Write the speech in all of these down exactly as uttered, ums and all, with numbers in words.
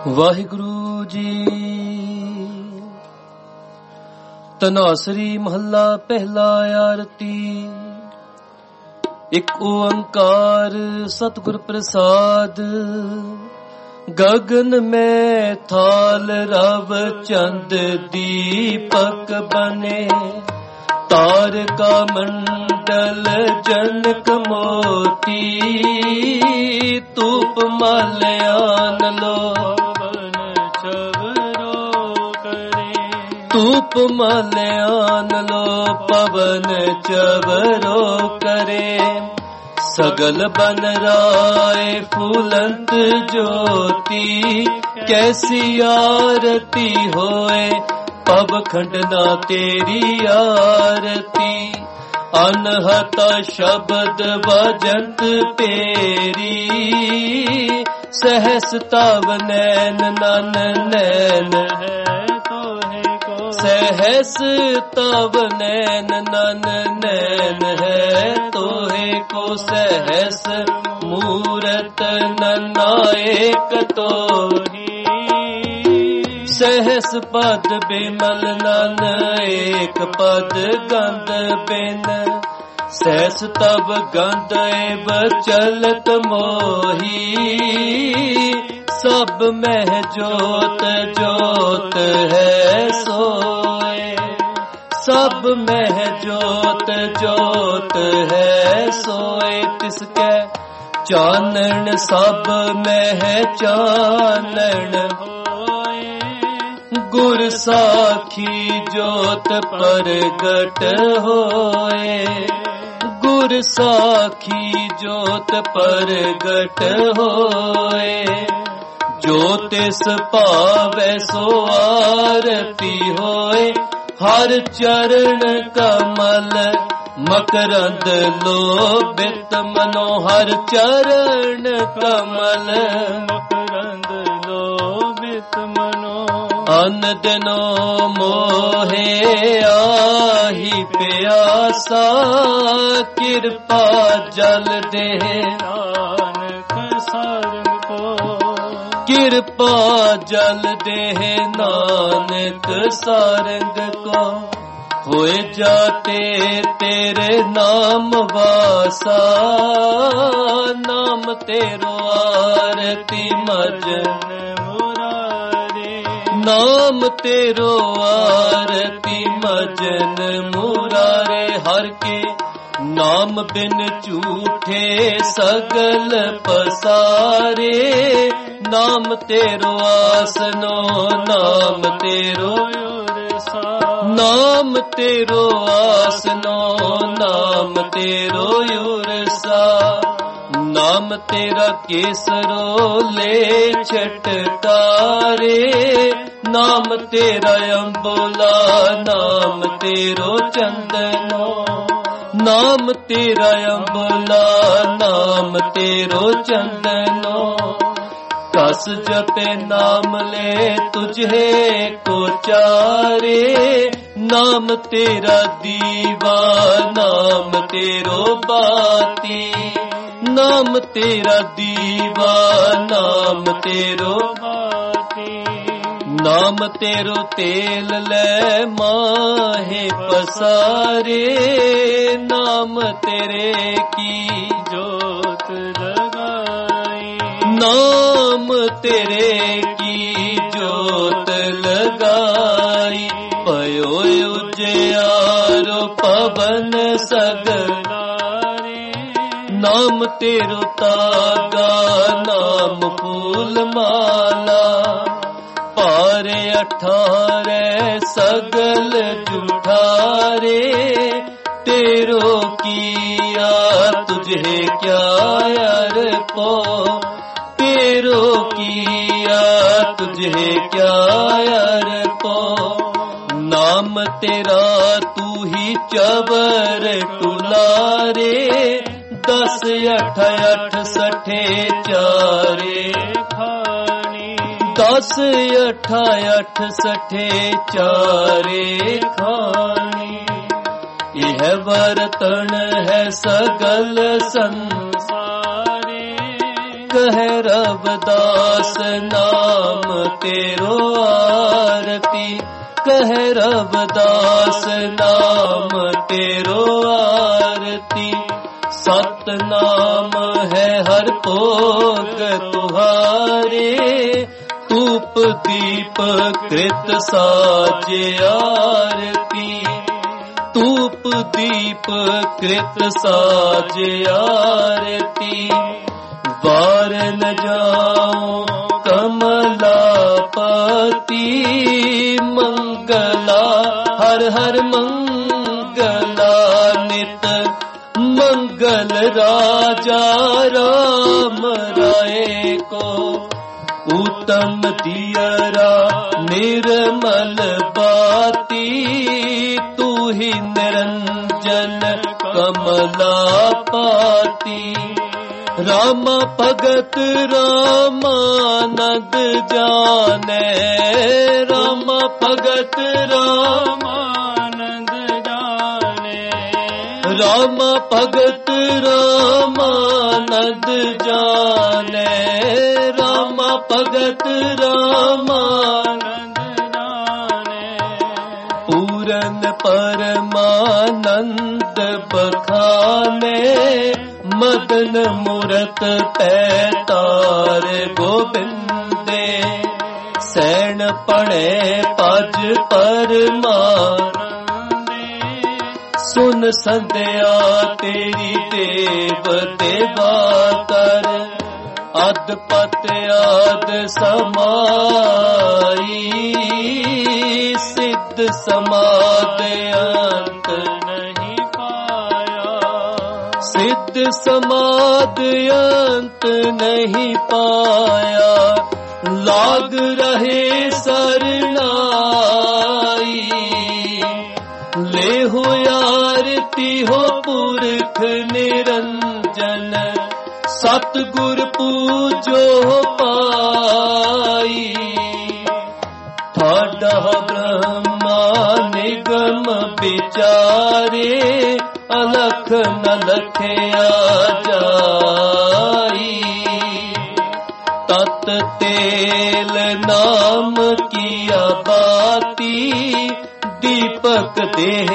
ਵਾਹਿਗੁਰੂ ਜੀ। ਤਨਾਸਰੀ ਮਹੱਲਾ ਪਹਿਲਾ। ਆਰਤੀ। ਇੱਕ ਓੰਕਾਰ ਸਤਿਗੁਰ ਪ੍ਰਸਾਦ। ਗगन में थाल रव चंद दीपक बने, तारका मंडल जनक मोती, तूप माल्यान लो तूप माल्यान लो पवन चवरो करे। सगल बन राय फूलंत ज्योति, कैसी आरती होए पब खंडना तेरी आरती। अनहता शब्द भजंत पेरी, सहस तव नैन नन नैन है सहस तव नैन नन नैन है तोहे को। सहस मूरत ननायक तोही, सहस पद बिमल नन एक पद गंध बिन। सहस तब गंध एव चलत मोही, सब मह जोत जोत है सोए। सब मह जोत जोत है सोए, तिसके चानन सब मह चानन होए। गुर साखी जोत प्रगट होए, गुर साखी जोत प्रगट होए। जो तिस पावै सो आरती होए, हर चरण कमल मकरंद लोभित मनो। हर चरण कमल मकरंद लोभित मनो। अन दिनो मोहे आही प्यासा, कृपा जल दे नानक सारंग को। कृपा जल देह नानक सारंग को। होए जाते तेरे नाम वासा, नाम तेरो आरती मजन मुरारे। नाम तेरो आरती मजन मुरारे। हर के नाम बिन झूठे सगल पसारे। नाम तेरो आसनो नाम तेरो युरसा। नाम तेरो आसनो नाम तेरो युरसा। नाम तेरा केसरो ले छटकारे। नाम तेरा अम्बोला नाम तेरो चंदनो। नाम तेरा अम्बोला नाम तेरो चंदनो। कस जपे नाम ले तुझे को चारे। नाम तेरा दीवा नाम तेरो बाती। नाम तेरा दीवा नाम तेरो बाती। नाम तेरो तेल ले माहे पसारे। नाम तेरे की जोत लगाई। नाम तेरे की जोत लगाई। पयो उजियारो पवन सगलारे। नाम तेरो तागा नाम फूल माला। पारे अठारे सगल जुठारे। तेरो किया तुझे क्या यार पो। तेरो किया तुझे क्या यार पो। नाम तेरा तू ही चबर टुलारे। दस अठ अठ सठे चारे खानी। दस अठ अठ सठे चारे खानी। यह बर्तन है सगल संसारे। कहे रविदास नाम तेरो आरती, कहे रविदास नाम तेरो आरती। सतनाम है हर भोग तुहारे, धूप दीप कृत साजे आरती, धूप दीप कृत साजे आरती। वार न जाऊं कमलापति, मंगला हर हर मंगला नित, मंगल राजा राम राय को। उत्तम दियरा निर्मल बाती, तू ही निरंजन कमलापति। राम भगत रामानंद जाने, राम भगत रामानंद जाने, राम भगत रामानंद जाने, राम भगत रामानंद जाने। पूरन परमानंद बखाने, मदन मूरत पैतार गोबिंदे। सैन पढ़े पज परमानंदे, सुन संध्या तेरी देव देवा कर। अद पत आद समाई, सिद्ध समाद अंत नहीं पाया, सिद्ध समाद अंत नहीं पाया। लाग रहे सरनाई, ले हो आरती हो पुरख निरंजन। सतगुर पूजो पाई, ठाडा ब्रह्मा निगम विचारे। अलख न लखया जाई, तत तेल नाम किया बाती। दीपक देह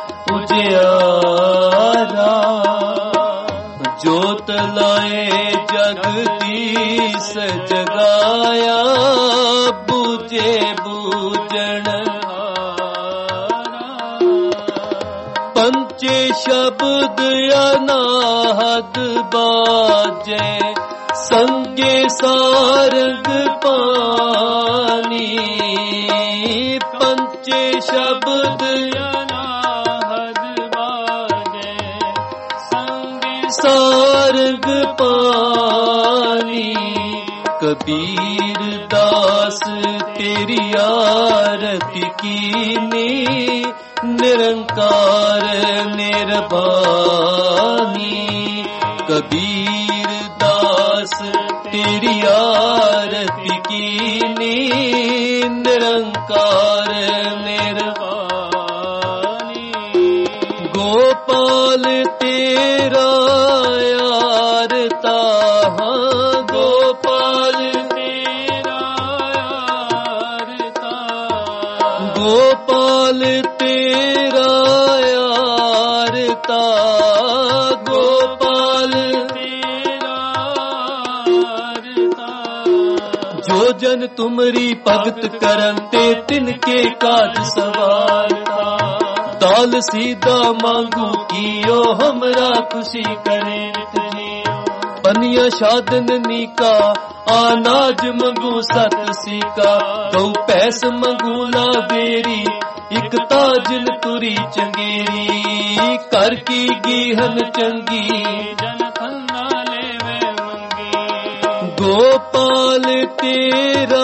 उजियारा, जोत लाए जगदीश जगाया। बूझे बूझन पंचे शब्द अनाहद बाजे। संगे सारंग पानी, पंचे शब्द अनाहद बाजे। संगे सारंग पानी, कबीर दास तेरी आरती कीनी। निरंकार निर्वाणी, कबीर दास तेरी आरती कीनी। निरंकार निर्वाणी, गोपाल तेरा आरता। गोपाल तेरा आरता, गोपाल तेरा आरता। गोपाल तेरा आरता, जो जन तुमरी भगत करन ते तिनके काज सवारता। दाल सीधा मांगू कियो हमरा खुशी करे नित जियो। पनिया शादन नीका अनाज मंगू सत सीका। गौ पैस मंगू ला बेरी इक ताजन तुरी चंगेरी। कर की गीहन चंगी जन खन्ना लेवे मंगी। गोपाल तेरा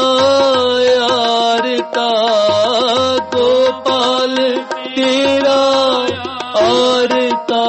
आरता। गोपाल तेरा आरता।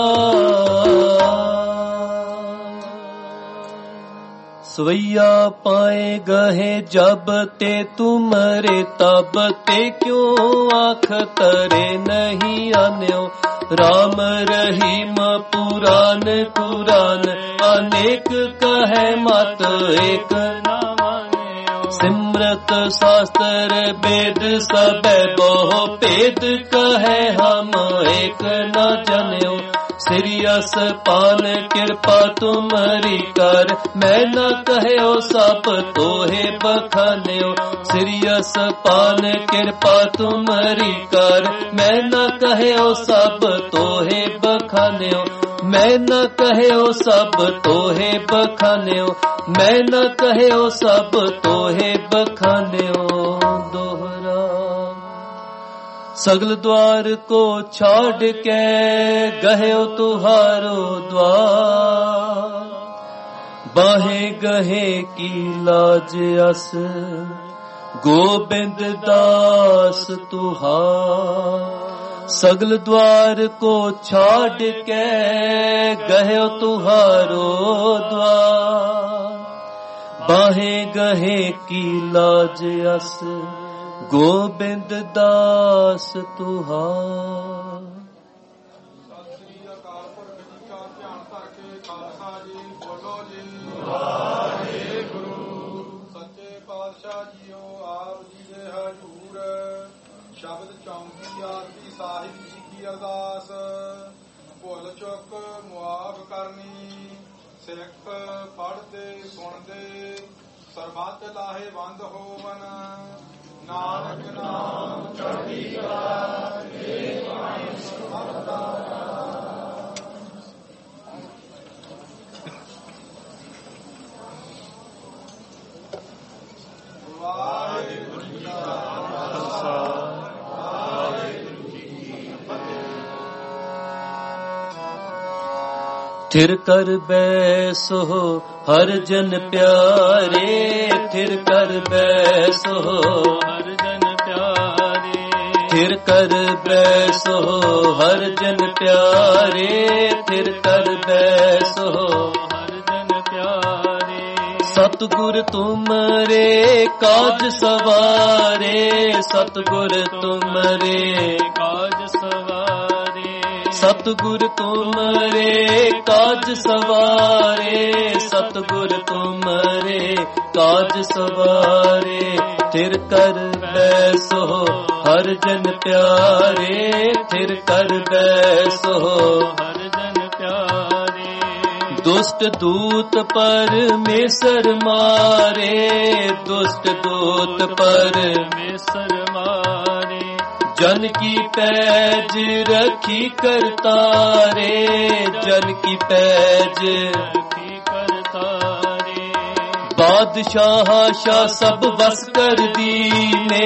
सवैया पाए गहे जब ते तुमरे तब ते क्यों आख तरे नहीं आन्यो। राम रहीम पुराण कुरान अनेक कहे मत एक न मानियो। सिमरत शास्त्र वेद सब बहु भेद कहे हम एक न जनियो। सिरियस पान कृपा तुम्हारी कर मैं न कहो सब तोहे बखान्यो। सिरियस पान कृपा तुम्हारी कर मैं न कहो सब तोहे बखान्यो। मैं न कहो सब तोहे बखान्यो। मैं न कहो सब तोहे बखान्यो। दोहरा सगल द्वार को छाड़ के गह्यो तुहारो द्वार। बाहे गहे की लाज अस गोबिंद दास तुहार। सगल द्वार को छाड़ के गह्यो तुहारो द्वार। बाहे गहे की लाज अस गोबिंद दास तुहार। ਸਤਿ ਸ੍ਰੀ ਅਕਾਲ ਪੁਰਖ ਜੀ ਕਾ ਧਿਆਨ ਧਰ ਕੇ ਖਾਲਸਾ ਜੀ ਬੋਲੋ ਜੀ ਵਾਹਿਗੁਰੂ। ਸੱਚੇ ਪਾਤਸ਼ਾਹ ਜੀਓ ਆਪ ਜੀ ਦੇ ਹਜ਼ੂਰ ਸ਼ਬਦ ਚੌਂਕੀ ਆਰਤੀ ਸਾਹਿਬ ਜੀ ਕੀ ਅਰਦਾਸ। ਭੁੱਲ ਚੁੱਕ ਮੁਆਫ ਕਰਨੀ ਸਿੱਖ ਪੜ੍ਹਦੇ ਸੁਣਦੇ ਸਰਬੱਤ ਲਾਹੇਵੰਦ ਹੋਵਨ। ਨਾਨਕ ਨਾਮ ਚੜ੍ਹਦੀ ਕਲਾ ਏ ਵਾਹਿਗੁਰੂ ਜੀ ਕਾ ਖਾਲਸਾ ਵਾਹਿਗੁਰੂ ਜੀ ਕੀ ਫਤਿਹ। थिर कर बैसो हर जन प्यारे। थिर कर बैसो हर जन प्यारे। थिर कर बैसो हर जन प्यारे। थिर कर बैसो हर जन प्यारे। सतगुर तुमरे काज सवारे। सतगुर तुमरे काज सवारे। सतगुर तुमरे काज सवारे। सतगुर तुमरे काज सवारे। थिर कर बैसो हर जन प्यारे। थिर कर बैसो हर जन प्यारे। दुष्ट दूत परमेश्वर मारे। दुष्ट दूत परमेश्वर मारे। जन की पैज रखी करतारे। जन की पैज रखी करतारे। बादशाह शाह सब बस कर दीने।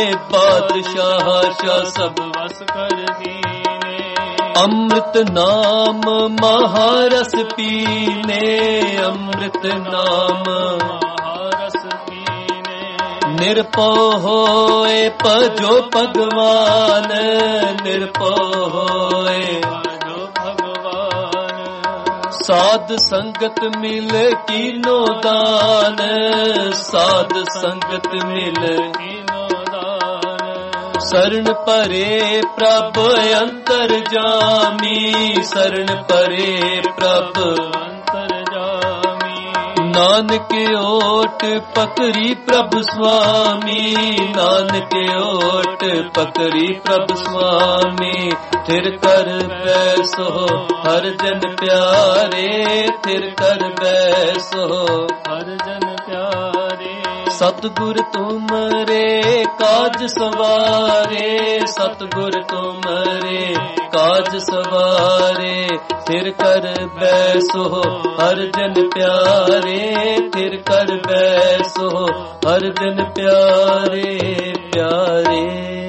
बादशाह शाह सब बस कर दीने। अमृत नाम महारस पीने। अमृत नाम महारस पीने। निरपो होए पजो भगवान। निरपो होए पजो भगवान। साध संगत मिल कीनो दान। साध संगत मिल कीनो दान। शरण परे प्रभ अंतर जामी। शरण परे प्रभ अंतर जामी। नानक ओट पकड़ी प्रभु स्वामी। नानक ओट पकड़ी प्रभु स्वामी। थिर कर बैसो हर जन प्यारे। थिर कर बैसो हर जन प्यारे। सतगुर तुमरे काज सवारे। सतगुर तुमरे काज सवारे। थिर कर बैसो हर जन प्यारे। थिर कर बैसो हर जन प्यारे प्यारे।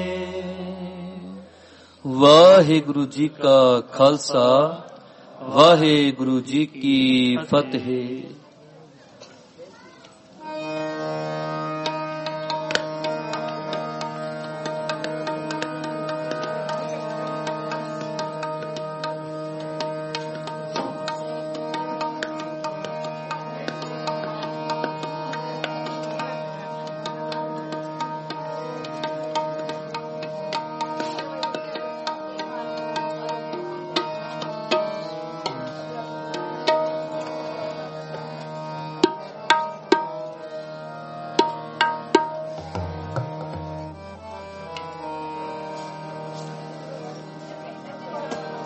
वाहिगुरु जी का खालसा वाहिगुरु जी की फतेह।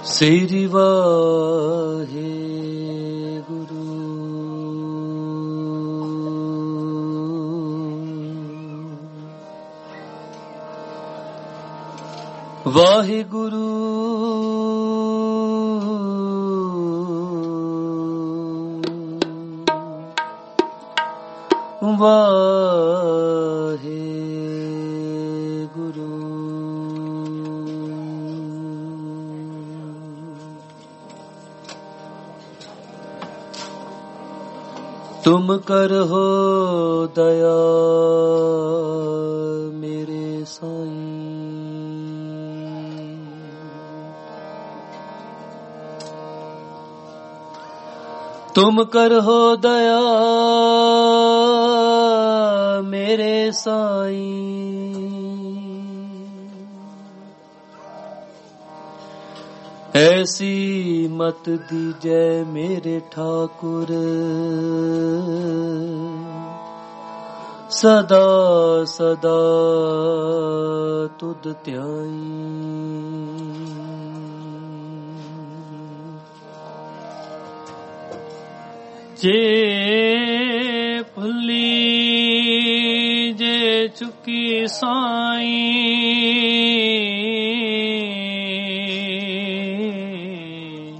श्री वाहे गुरु। वाहे गुरु वाहे गुरु। तुम करहो दया मेरे साईं, तुम करहो दया मेरे साईं। ऐसी मत दीजै मेरे ठाकुर, सदा सदा तुद ध्याई। जे भुली जे चुकी साईं,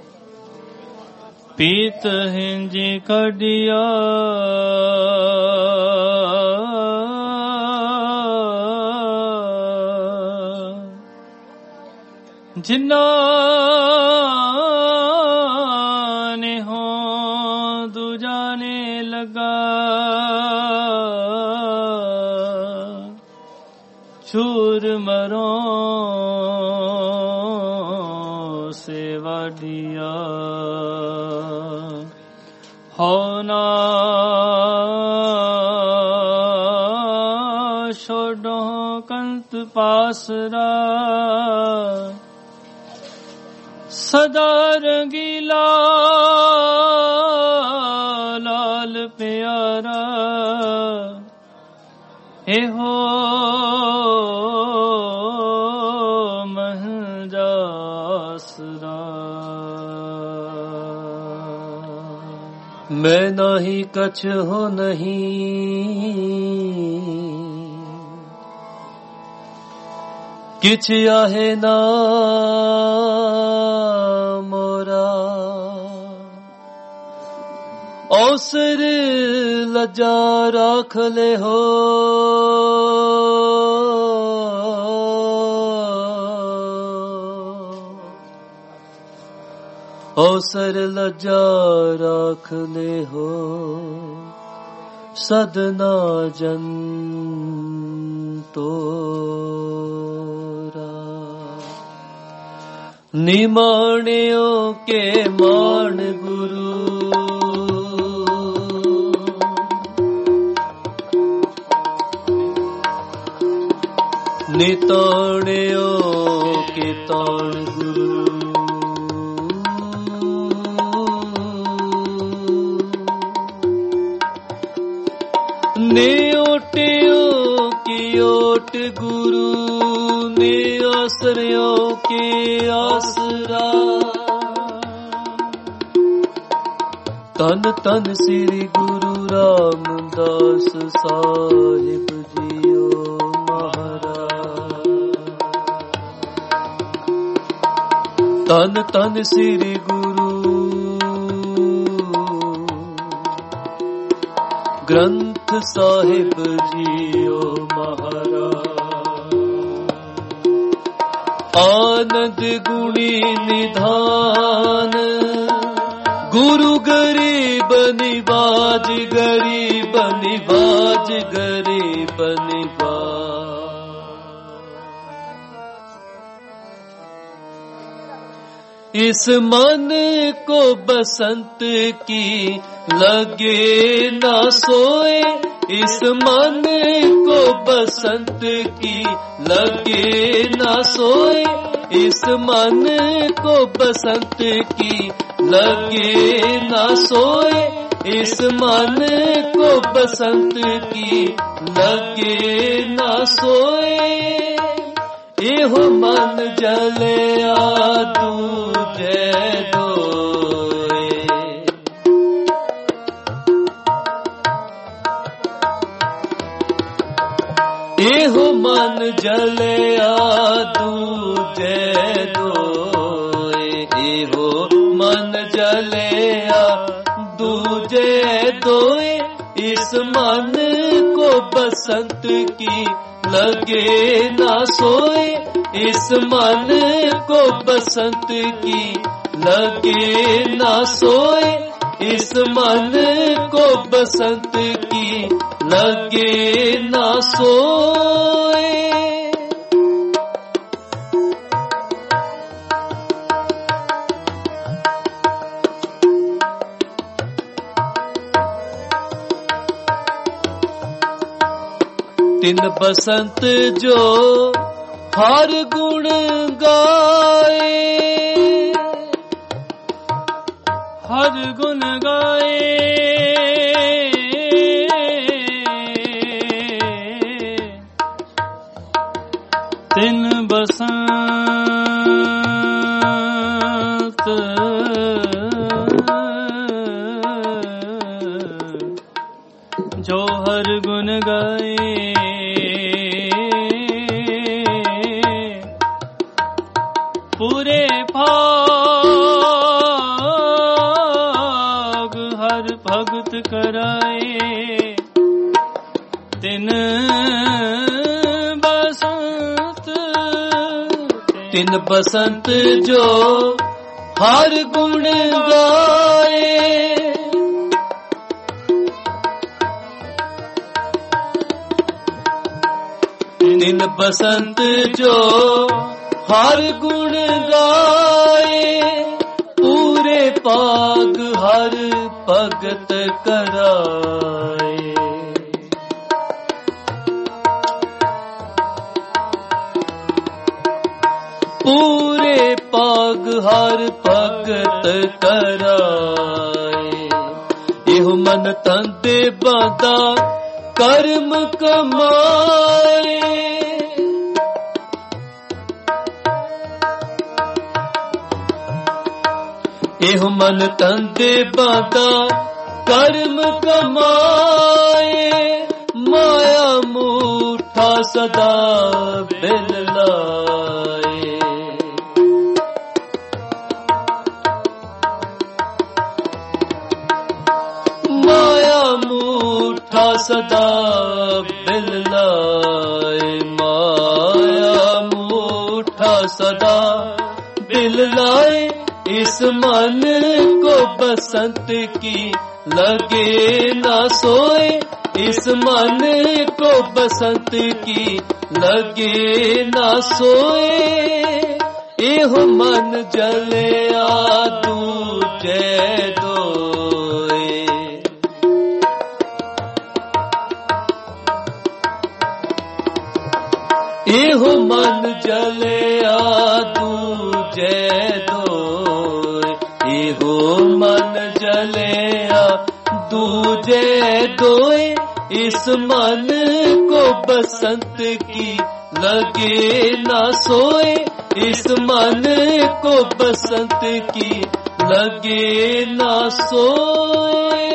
पीत हिंजी कडिया जिन्ना ने हो दूजाने लगा, चूर मरो से वाडिया होना छोड़ो कंत पासरा, सदा रंगीला लाल प्यारा। हे हो महजासरा, मैं नाही कछ हो नहीं, किछ आहे ना मोरा। अवसर लजा राख ले हो, अवसर लजा राख ले हो, सदना जन तोरा। निमाणियों के मान गुरु, निताणियों के ताण गुरु। ने ओटियों की ओट गुरु, ने आसरियों के आसरा। तन तन श्री गुरु रामदास साहिब जियो महाराज। तन तन श्री गुरु ग्रंथ साहिब जियो महाराज। आनंद गुणी निधान गुरु गरीब निवाज, गरीब निवाज, गरीब निवाज। इस मन को बसंत की लगे ना सोए, इस मन को बसंत की लगे ना सोए, इस मन को बसंत की लगे ना सोए, इस मन को बसंत की लगे ना सोए, एहो मन जलिया दूजे दोए। एहो मन जलिया दूजे दोए। एहो मन जलिया दूजे दोए। इस मन को बसंत की लगे ना सोए। इस मन को बसंत की लगे ना सोए। इस मन को बसंत की लगे ना सोए। तिन बसंत जो हर गुण गाए। हर गुण गाए। तिन बसंत जो हर गुण गाए। पूरे भाग हर भगत कराए। तिन बसंत तिन बसंत जो हर गुण गाए। तिन बसंत जो हर गुण गाए। पूरे पाग हर भगत कराए। पूरे पाग हर भगत कराए। एहो मन तन दे बांधा कर्म कमाए। एहो मन तन दे बांधा कर्म कमाए। माया मूठा सदा बिल लाए। माया मूठा सदा बिल लाए। माया मूठा सदा बिल लाए। इस मन को बसंत की लगे ना सोए। इस मन को बसंत की लगे ना सोए। एहो मन जलिया दूजे दोए। एहो मन जलिया दूजे दोए। एहो मन जलिया दूजे दोए। इस मन को बसंत की लगे ना सोए। इस मन को बसंत की लगे ना सोए।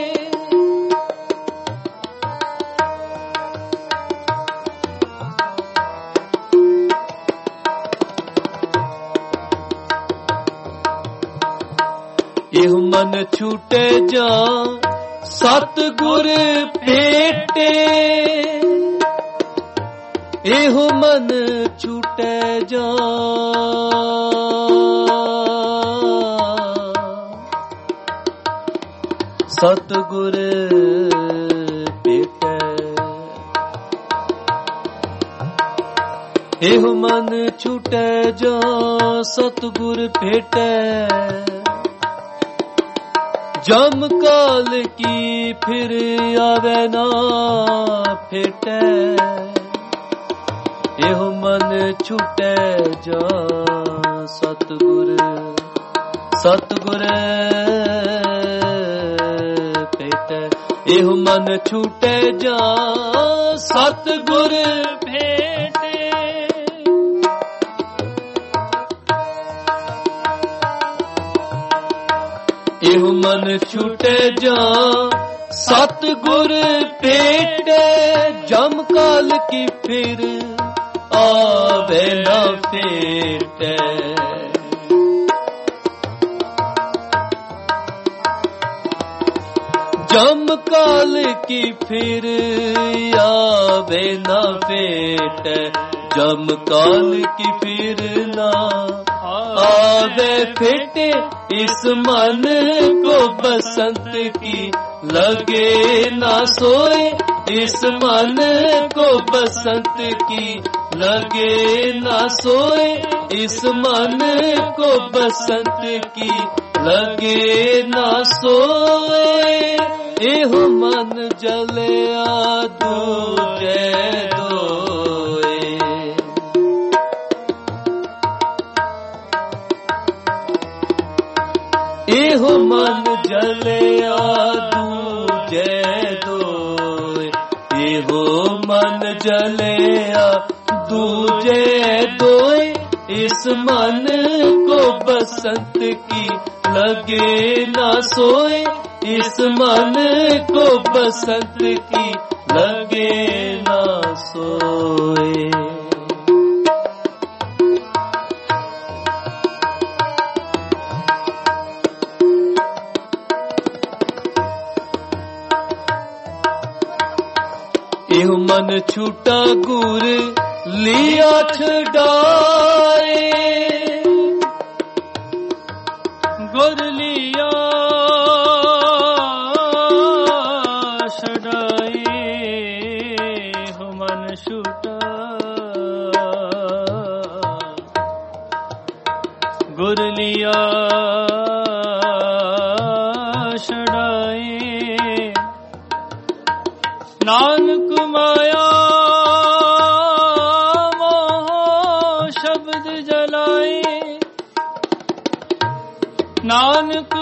एह मन छूटे जा सतगुर भेटे। एहो मन छूटे जा सतगुर भेटे। एहो मन छूटे जा सतगुर भेटे। जम काल की फिर आवे ना फेटे। एहो मन छूटे जा सतगुर सतगुर भेटे। एहो मन छूटे जा सतगुर भेटे। एह मन छूटे जा सतगुर पेटे जम काल की फिर आवे न फेटे जम काल की फिर आवे न फेटे जम काल की फिर ना आवे फेटे इस मन को बसंत की लगे ना सोए इस मन को बसंत की लगे ना सोए इस मन को बसंत की लगे ना सोए एहो मन जले दूजे दोए एहो मन जले दूजे दोए एहो मन जले दूजे दोए इस मन को बसंत की लगे ना सोए इस मन को बसंत की लगे ना सोए एह मन छूटा गुर लिया छड़ाए गुर लिया छड़ाए हो मन छूटा गुर लिया छड़ाए नानक माया मोह शब्द जलाए नानक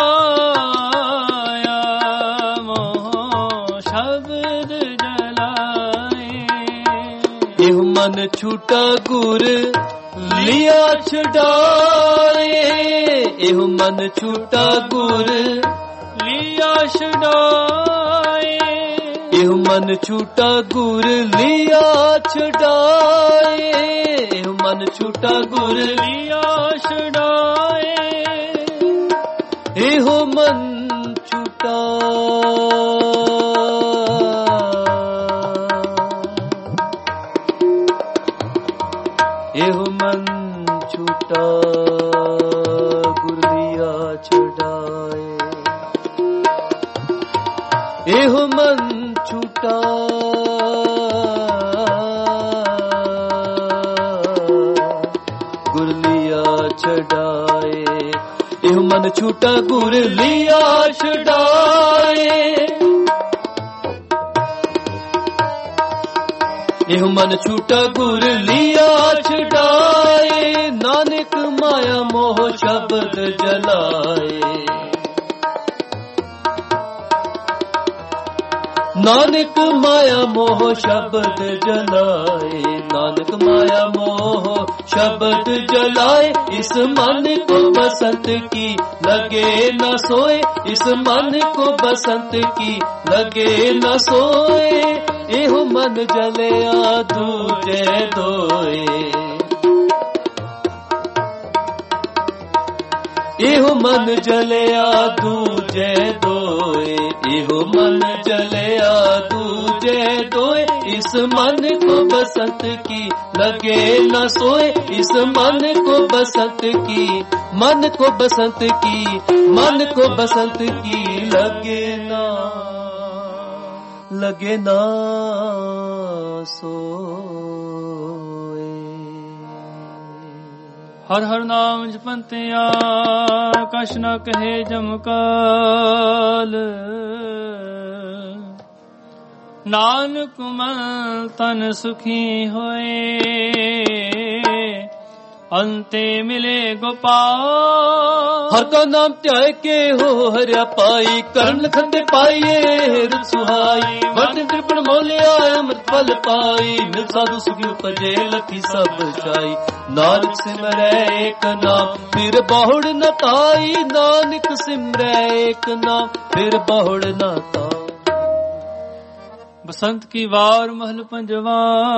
माया मोह शब्द जलाए एह मन छूटा गुर लिया छड़ाए एह मन छूटा गुर लिया छड़ाए एह मन छूटा गुर लिया छड़ाए एह मन छूटा गुर लिया छड़ाए एहो मन छूटा एहो मन छूटा गुर लिया छड़ाए एहो मन छूटा गुर लिया छड़ाए एह मन छूटा गुर लिया छड़ाए एह मन छूटा गुर लिया छड़ाए नानक माया मोह शब्द जलाए नानक माया मोह शब्द जलाए नानक माया मोह शब्द जलाए इस मन को बसंत की लगे न सोए इस मन को बसंत की लगे न सोए एहो मन जले दूजे दोए एहो मन जले दूजे दोए एहो मन जले दूजे दोए इस मन को बसंत की लगे न सोए इस मन को बसंत की मन को बसंत की मन को बसंत की लगे ना लगे ना सोए हर हर नाम जपंतिया कछ न कहे जमकाल नानक मन तन सुखी होए अंते मिले गोपाल ਹਰ ਕਾ ਨਾਮ ਧਿਆਏ ਕੇ ਹੋ ਹਰਿਆ ਪਾਈ ਕਰਨ ਲਖਨ ਤੇ ਪਾਈਏ ਹਿਰਦ ਸੁਹਾਈ ਵਰਤ ਤ੍ਰਿਪਣ ਮੋਲਿਆ ਅੰਮ੍ਰਿਤ ਫਲ ਪਾਈ ਮਿਲ ਸਾਧੂ ਸੁਖੀ ਉਪਜੇ ਲਖੀ ਸਭ ਛਾਈ ਨਾਨਕ ਸਿਮਰੈ ਏਕ ਨਾਮ ਫਿਰ ਬਹੁੜ ਨ ਤਾਈ ਨਾਨਕ ਸਿਮਰੈ ਏਕ ਨਾਮ ਫਿਰ ਬਹੁੜ ਨ ਤਾਈ। ਬਸੰਤ ਕੀ ਵਾਰ ਮਹਲ ਪੰਜਵਾ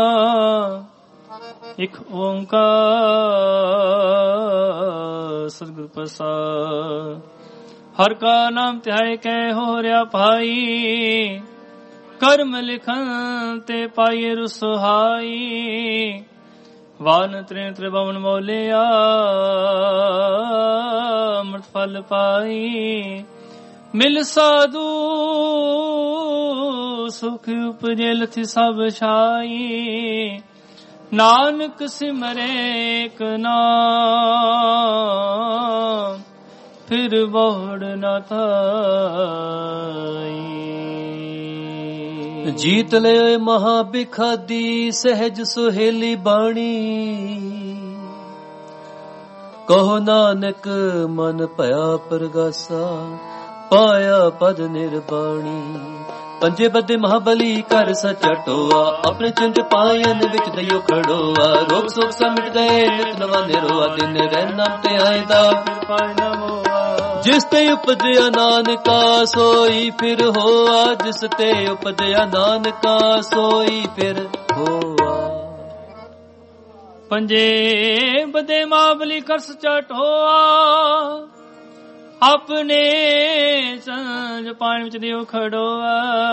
ਇਕ ਓੰਕਾਰ ਸਤਿਗੁਰ ਪ੍ਰਸਾਦ। ਹਰ ਕਾ ਨਾਮ ਧਿਆਏ ਕੈ ਹੋ ਰਿਆ ਭਾਈ ਕਰਮ ਲਿਖਨ ਤੇ ਪਾਈਏ ਰੁਸਹਾਈ ਵਾਨ ਤ੍ਰਿ ਤ੍ਰਿਭਵਨ ਮੋਲਿਆ ਅੰਮ੍ਰਿਤ ਫਲ ਪਾਈ ਮਿਲ ਸਾਧੂ ਸੁਖ ਉਪਜੇ ਲਥਿ ਸਭ ਛਾਈ ਨਾਨਕ ਸਿਮਰੇ ਏਕ ਨਾਮ ਫਿਰ ਬਹੁੜ ਨ ਥਾਈ। ਜੀਤ ਲਿਓ ਮਹਾ ਬਿਖਾਦੀ ਸਹਿਜ ਸੁਹੇਲੀ ਬਾਣੀ ਕਹੋ ਨਾਨਕ ਮਨ ਭਇਆ ਪ੍ਰਗਾਸਾ ਪਾਇਆ ਪਦ ਨਿਰਬਾਣੀ ਪੰਜੇ ਬੱਦੇ ਮਹਾਬਲੀ ਕਰ ਸਚਾ ਟੋਆ ਆਪਣੇ ਚਿੰਤ ਪਾਇਨ ਵਿੱਚ ਦਈਓ ਖੜੋਆ ਰੋਗ ਸੋਗ ਸਾ ਮਿਟ ਗਏ ਨਿਤ ਨਵਾਂ ਨਿਰੋਆ ਦਿਨ ਰਹਿ ਨਾਮ ਤੇ ਆਇਦਾ ਫਿਰ ਪਾਇ ਨਾ ਮੋਆ ਜਿਸ ਤੇ ਉਪਜਿਆ ਨਾਨਕਾ ਸੋਈ ਫਿਰ ਹੋਆ ਜਿਸ ਤੇ ਉਪਜਿਆ ਨਾਨਕਾ ਸੋਈ ਫਿਰ ਹੋਆ। ਪੰਜੇ ਬੱਦੇ ਮਹਾਬਲੀ ਕਰ ਸਚਾ ਟੋਆ ਆਪਣੇ ਸੰਜ ਪਾਣੀ ਵਿੱਚ ਦਿਓ ਖੜੋਆ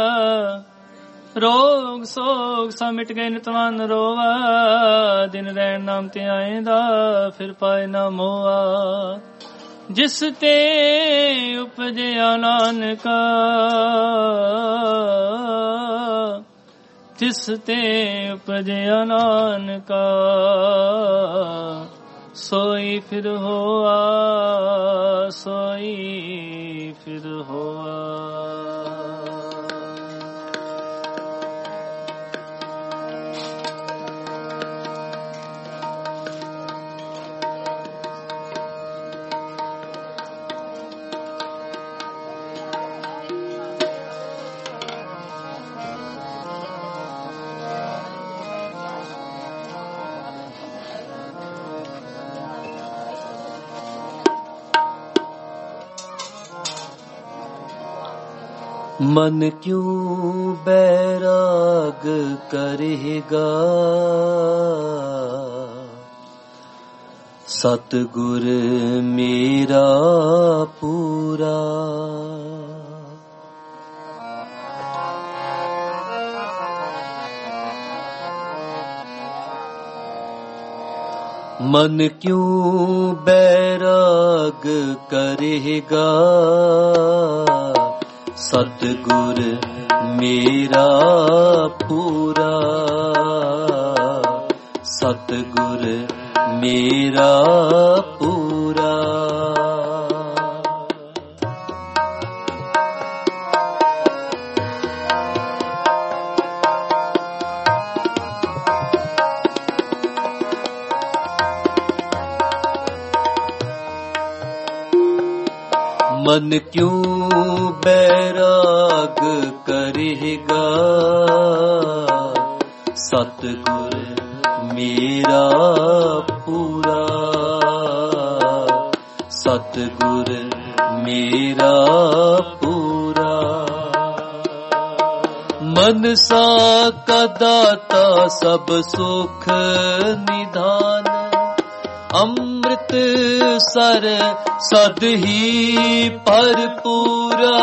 ਰੋਗ ਸੋਗ ਸਾ ਮਿਟ ਗਏ ਨਿਤਵਾਨ ਰੋਆ ਦਿਨ ਰਹਿਣ ਨਾਮ ਤੇ ਆਏਦਾ ਫਿਰ ਪਾਏ ਨਾ ਮੋਆ ਜਿਸ ਤੇ ਉਪਜਿਆ ਨਾਨਕਾ ਜਿਸ ਤੇ ਉਪਜਿਆ ਨਾਨਕਾ ਸੋਈ ਫਿਰ ਹੋਆ ਸੋਈ ਫਿਰ ਹੋਆ। मन क्यों बैराग करेगा सतगुर मेरा पूरा मन क्यों बैराग करेगा सतगुर मेरा पूरा सतगुर मेरा पूरा। मन क्यों बैराग करेगा सतगुर मेरा पूरा सतगुर मेरा पूरा। मनसा का दाता सब सुख निधान अमृत सर सद ही भरपूरा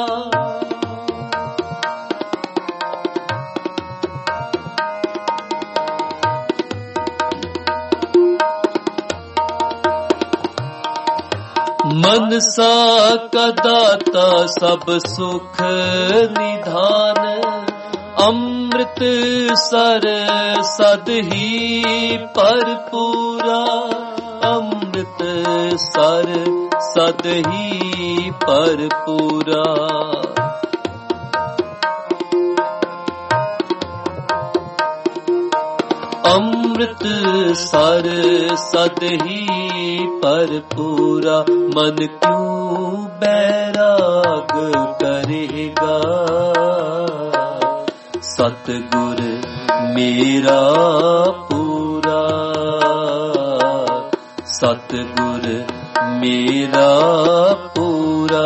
मनसा का दाता सब सुख निधान अमृत सर सद ही भरपूरा अमृत सर सद ही भरपूरा। अमृत ਅੰਮ੍ਰਿਤ ਸਰ ਸਦ ਹੀ ਭਰਪੂਰਾ, ਮਨ ਕਿਉ ਬੈਰਾਗ ਕਰੇਗਾ। ਸਤਿਗੁਰ ਮੇਰਾ ਪੂਰਾ, ਸਤਿਗੁਰ ਮੇਰਾ ਪੂਰਾ,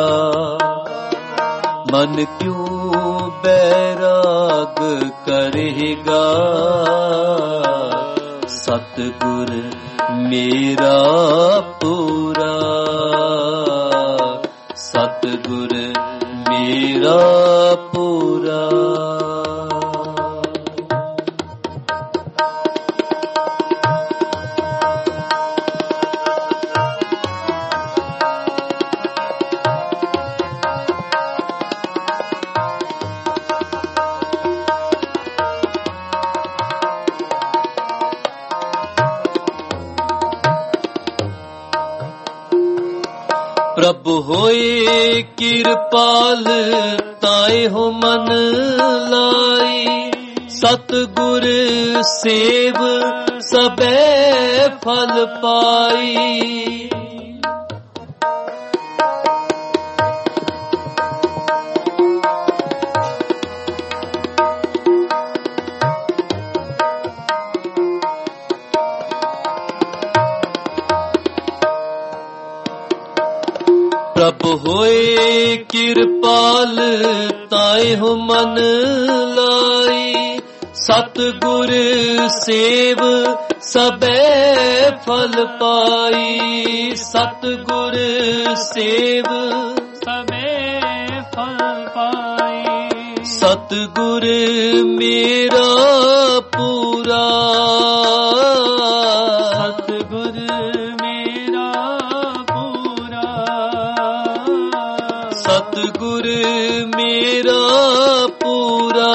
ਮਨ ਕਿਉ ਬੈਰਾਗ ਕਰੇਗਾ। ਸਤਿਗੁਰ ਮੇਰਾ ਪੂਰਾ, ਸਤਿਗੁਰ ਮੇਰਾ ਪੂਰਾ। ਪ੍ਰਭ ਹੋਏ ਕਿਰਪਾਲ ਤਾਏ ਹੋ ਮਨ ਲਾਈ, ਸਤਿਗੁਰ ਸੇਵ ਸਬੈ ਫਲ ਪਾਈ। ਪ੍ਰਭ ਹੋਏ ਕਿਰਪਾਲ ਤਾਏ ਹੋ ਮਨ ਲਾਈ, ਸਤਿਗੁਰ ਸੇਵ ਸਬੈ ਫਲ ਪਾਈ। ਸਤਿਗੁਰ ਸੇਵ ਸਬੈ ਫਲ ਪਾਈ। ਸਤਿਗੁਰ ਮੇਰਾ ਪੂਰਾ, ਸਤਿਗੁਰ ਮੇਰਾ ਪੂਰਾ, ਸਤਿਗੁਰ ਮੇਰਾ ਪੂਰਾ,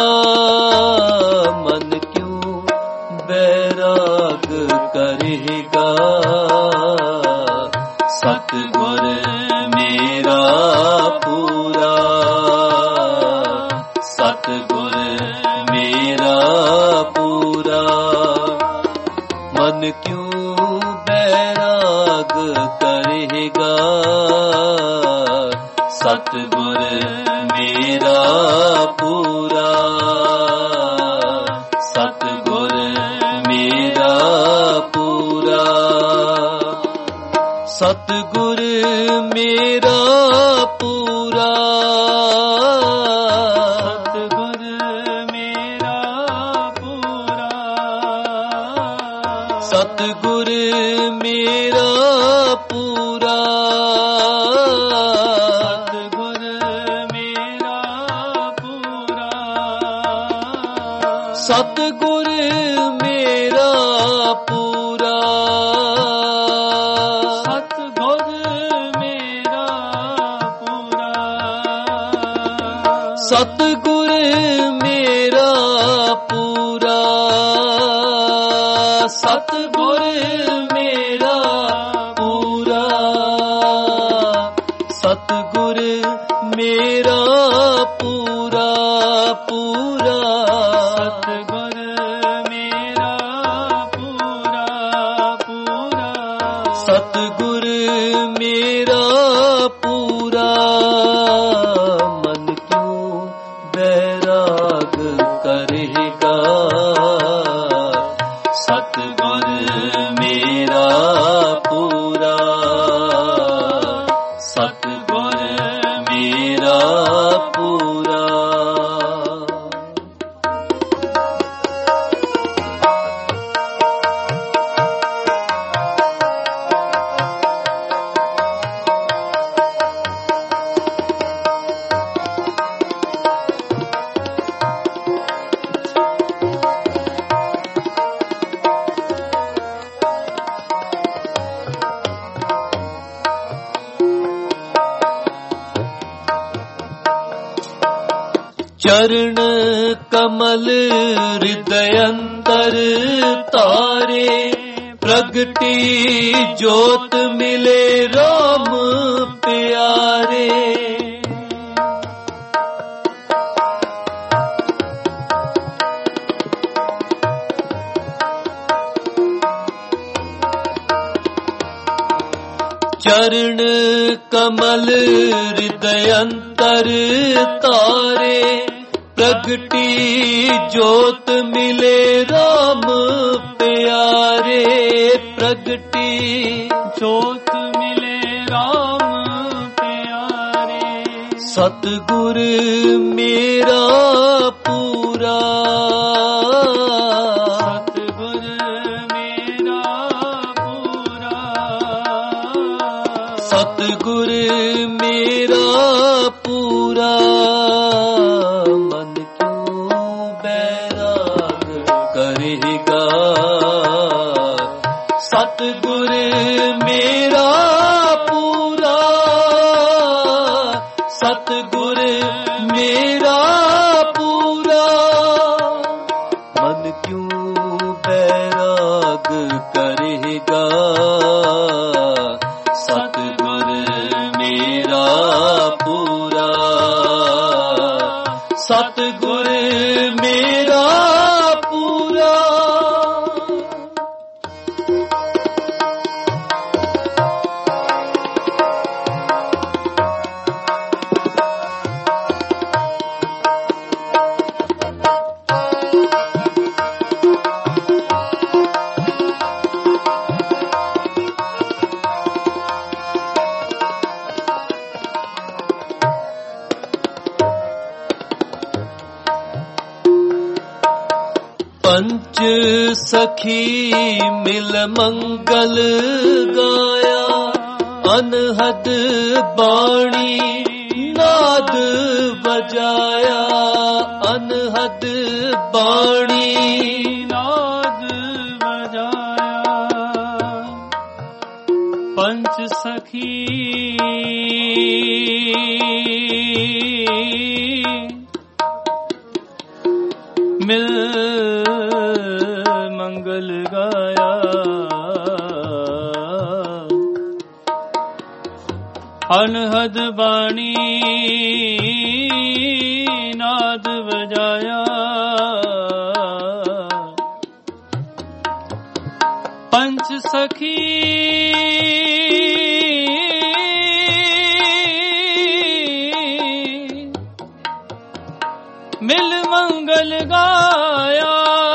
ਮਨ ਕਿਉ ਬੈਰਾਗ ਕਰੇਗਾ। ਸਤਿਗੁਰ ਮੇਰਾ ਪੂਰਾ, ਸਤਿਗੁਰ ਮੇਰਾ ਪੂਰਾ, ਮਨ ਕਿਉ ਬੈਰਾਗ ਕਰੇਗਾ। ਸਤਿਗੁਰ ਮੇਰਾ ਪੂਰਾ, ਸਤਿਗੁਰ ਮੇਰਾ ਪੂਰਾ, ਸਤਿਗੁਰ ਮੇਰਾ ਪੂਰਾ, ਸਤਿਗੁਰ ਮੇਰਾ ਪੂਰਾ, ਸਤਿਗੁਰ ਮੇਰਾ ਪੂਰਾ, ਸਤਿਗੁਰ ਮੇਰਾ ਪੂਰਾ, ਸਤਿਗੁਰ ਮੇਰਾ ਪੂਰਾ, ਸਤਿਗੁਰ ਮੇਰਾ ਪੂਰਾ, ਸਤਿਗੁਰ ਮੇਰਾ ਪੂਰਾ, ਸਤਿਗੁਰ ਮੇਰਾ ਪੂਰਾ ਪੂਰਾ, ਸਤਿਗੁਰ ਮੇਰਾ ਪੂਰਾ ਪੂਰਾ, ਸਤਿਗੁਰ ਮੇਰਾ ਪੂਰਾ, ਮਨ ਕਿਉ ਬੈਰਾਗ ਕਰੇਗਾ। ਸਤਿਗੁਰ ਮੇਰਾ ਪੂਰਾ, ਸਤਿਗੁਰ ਮੇਰਾ ਪੂਰਾ। चरण कमल हृदय अंतर तारे, प्रगटी ज्योत मिले राम प्यारे। चरण कमल हृदय अंतर तारे, प्रगटी ज्योत मिले राम प्यारे, प्रगटी ज्योत मिले राम प्यारे। सतगुर मेरा पूरा, सतगुर मेरा पूरा, सतगुर मेरा पूरा, मन क्यों बैराग करेगा। सतगुर मेरा पूरा, सतगुर मेरा पूरा, मन क्यों बैराग करेगा। सतगुर मेरा पूरा, सतगुर मेरा पूरा। पंच सखी मिल मंगल गाया, अनहद बाणी नाद बजाया, अनहद बाणी नाद बजाया। पंच सखी मिल मंगल गाया, अनहद बाणी नाद बजाया। पंच सखी मिल मंगल गाया,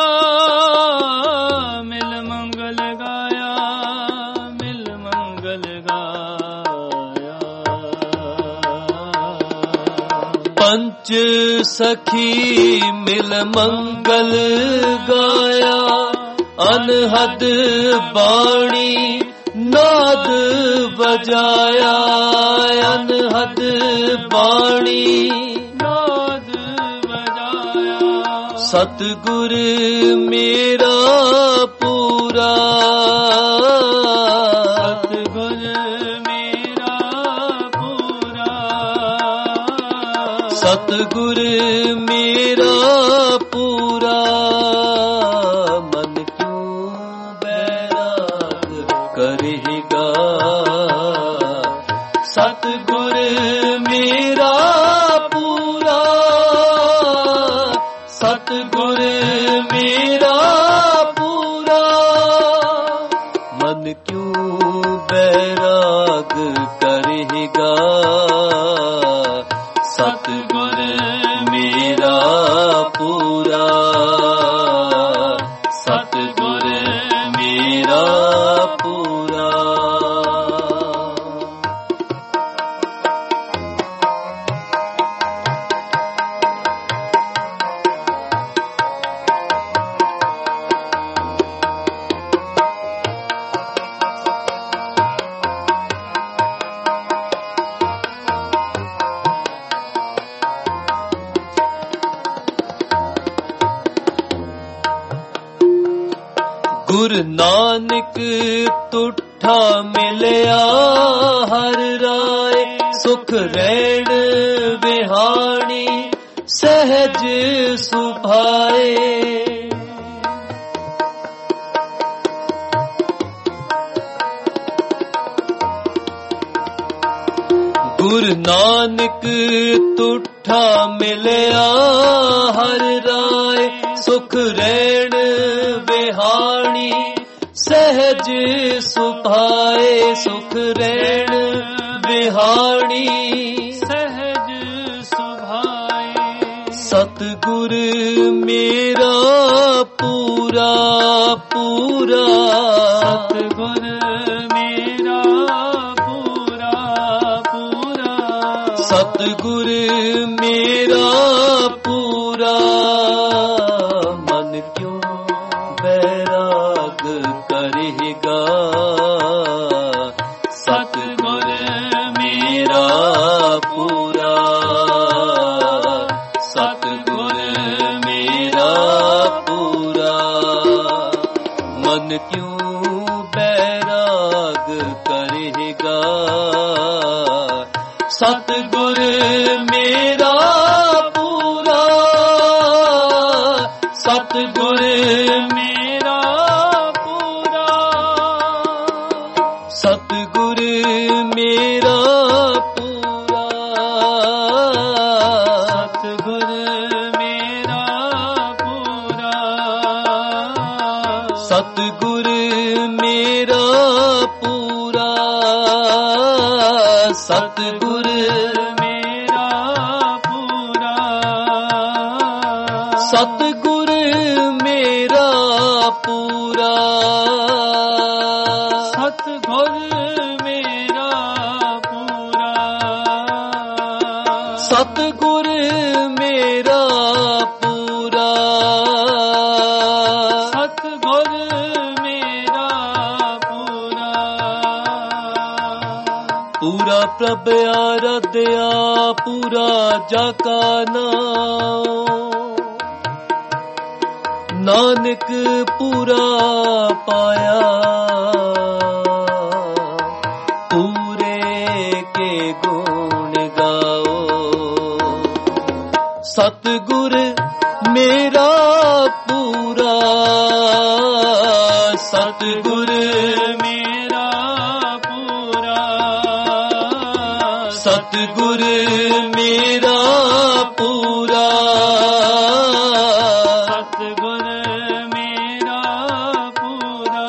मिल मंगल गाया, मिल मंगल गाया। पंच सखी मिल मंगल गाया, अनहद बाणी नाद बजाया, अनहद बाणी नाद बजाया। सतगुर मेरा पूरा, सतगुर मेरा पूरा, सतगुर मेरा पूरा, मन क्यों बैराग करेगा। सतगुर मेरा पूरा, सतगुर मेरा पूरा, मन क्यों बैराग करेगा। सतगुर मेरा पूरा, सतगुर मेरा पूरा। गुरु नानक तुठा मिलिया हर राय, सुख रैण विहाणी सहज सुभाए। गुरु नानक तुठा मिलिया हर राय, सुख रैण विहाणी सहज सुभाए, ਸੁਖ ਰਹਿਣ ਵਿਹਾਣੀ ਸਹਿਜ ਸੁਭਾਏ। ਸਤਿਗੁਰ ਮੇਰਾ ਪੂਰਾ ਪੂਰਾ ਸਤਿਗੁਰ ਮੇਰਾ ਪੂਰਾ ਪੂਰਾ ਸਤਿਗੁਰ ਮੇਰਾ ਪੂਰਾ ਮਨ ਕਿਉਂ ਬੈਰਾਗ ਕਰੇਗਾ। ਸਤਿਗੁਰ ਮੇਰਾ ਪੂਰਾ ਸਤਿਗੁਰ ਮੇਰਾ ਪੂਰਾ ਮਨ ਕਿਉਂ ਬੈਰਾਗ ਕਰੇਗਾ। ਸਤਿਗੁਰ ਮੇਰਾ ਪੂਰਾ ਸਤਿਗੁਰ ਮੇਰਾ ਪੂਰਾ ਸਤਿਗੁਰ ਮੇਰਾ ਪੂਰਾ ਸਤਿਗੁਰ ਮੇਰਾ ਪੂਰਾ ਸਤਿਗੁਰ ਮੇਰਾ ਪੂਰਾ ਸਤਿਗੁਰ ਮੇਰਾ ਪੂਰਾ ਸਤਿਗੁਰ ਮੇਰਾ ਪੂਰਾ ਸਤਿਗੁਰ ਮੇਰਾ ਪੂਰਾ ਸਤਿਗੁਰ ਮੇਰਾ ਪੂਰਾ ਸਤਿਗੁਰ ਮੇਰਾ ਪੂਰਾ ਪੂਰਾ ਪ੍ਰਭ ਆਰਾਧਿਆ ਪੂਰਾ ਜਾ ਕਾ ਨਾਮ। ਨਾਨਕ ਪੂਰਾ ਪਾਇਆ ਪੂਰੇ ਕੇ ਗੁਣ ਗਾਓ। ਸਤਿਗੁਰ ਮੇਰਾ ਪੂਰਾ ਸਤਿਗੁਰ ਮੇਰਾ ਪੂਰਾ ਸਤਿਗੁਰ ਮੇਰਾ ਪੂਰਾ ਸਤਿਗੁਰ ਮੇਰਾ ਪੂਰਾ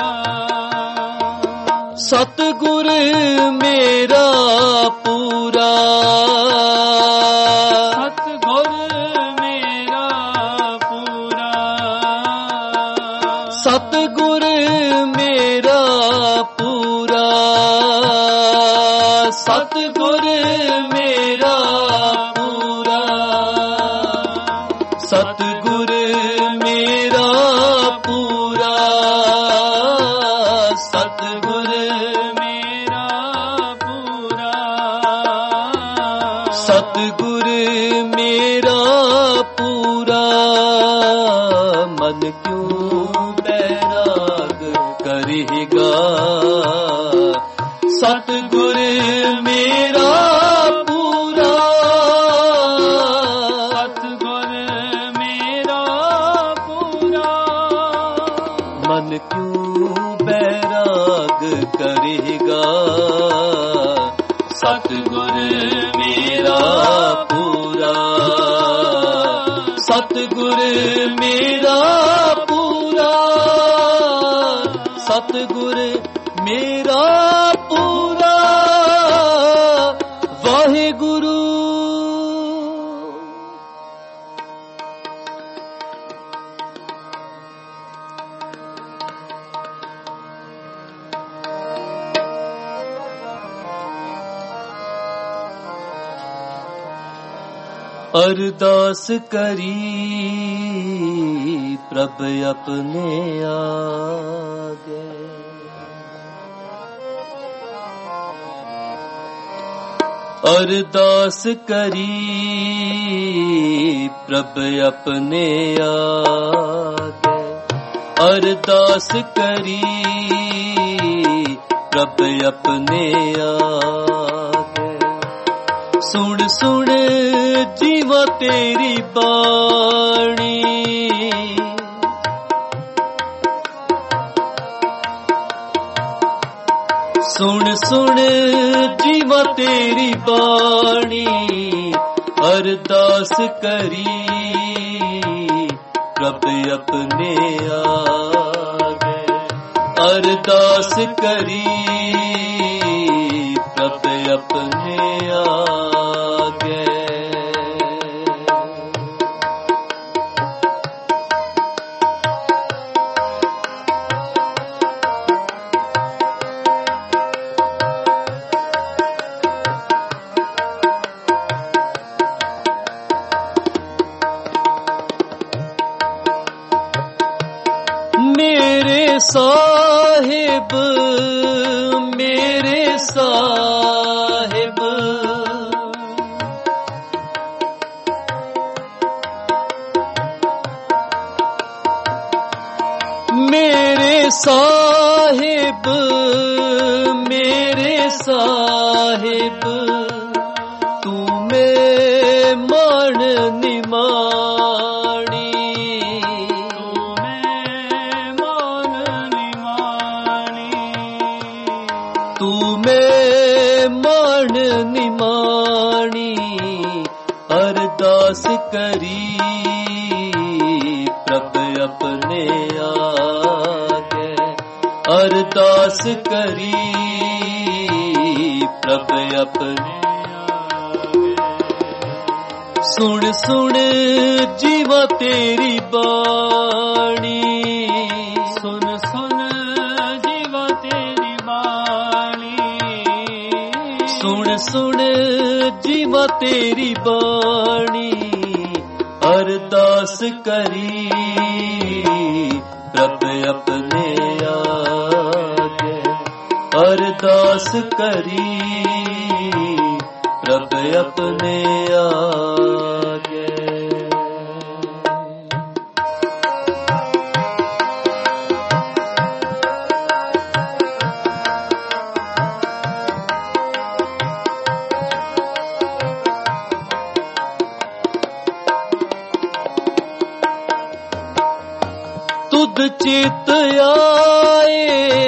ਸਤਿਗੁਰ ਮੇਰਾ ਪੂਰਾ ਸਤਿਗੁਰ ਮੇਰਾ ਪੂਰਾ ਸਤਿਗੁਰ ਮੇਰਾ ਪੂਰਾ ਸਤਿਗੁਰ ਮੇਰਾ ਪੂਰਾ ਸਤਿਗੁਰ ਮੇਰਾ ਪੂਰਾ ਸਤਿਗੁਰ ਮੇਰਾ ਪੂਰਾ ਸਤਿਗੁਰ ਮੇਰਾ ਪੂਰਾ ਮਨ ਕਿਉਂ ਬੈਰਾਗ ਕਰੇਗਾ। ਸਤਿਗੁਰ ਮੇਰਾ ਪੂਰਾ ਸਤਿਗੁਰ ਮੇਰਾ ਪੂਰਾ ਮਨ ਕਿਉਂ ਬੈਰਾਗ ਕਰੇਗਾ। ਸਤਿਗੁਰ ਮੇਰਾ ਪੂਰਾ ਸਤਿਗੁਰ ਮੇਰਾ ਪੂਰਾ ਸਤਿਗੁਰ ਮੇਰਾ ਪੂਰਾ ਵਾਹਿਗੁਰੂ। अरदास करी प्रभ अपने आगे। अरदास करी प्रभ अपने आगे। अरदास करी प्रभ अपने आगे। सुन सुन जीवा तेरी बाणी। सुन सुन जीवा तेरी बाणी। अरदास करी प्रभ अपने आगे। अरदास करी अपने आगे। मेरे साहिब मेरे साहिब मेरे साहिब मेरे साहिब तू में मान निमाणी तू में मान निमाणी अरदास करी प्रभ अपने आगे। अरदास करी प्रभ अपने आगे। सुन सुन जीवा तेरी बाणी सुन सुन जीवा तेरी बाणी सुन सुन जीवा तेरी बाणी अरदास करी प्रभ अपने आगे। अरदास करी प्रभ अपने आगे। तुद चित आए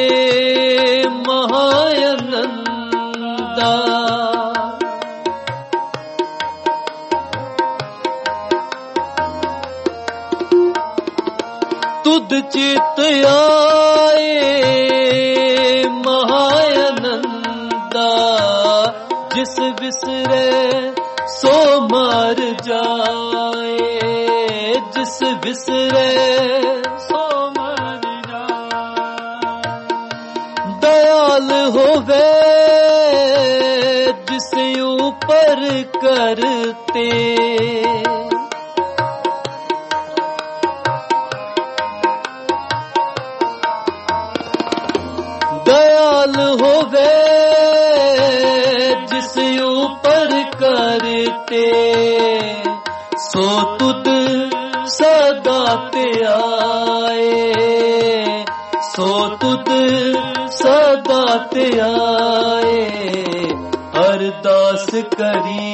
महानंदा तुद चित आए महानंदा जिस विसरे सो मर जाए जिस विसरे होवे जिसे ऊपर करते दयाल होवे जिसे ऊपर करते सो तुद सदा ते आए सो तुद सदा ते आए। अरदास करी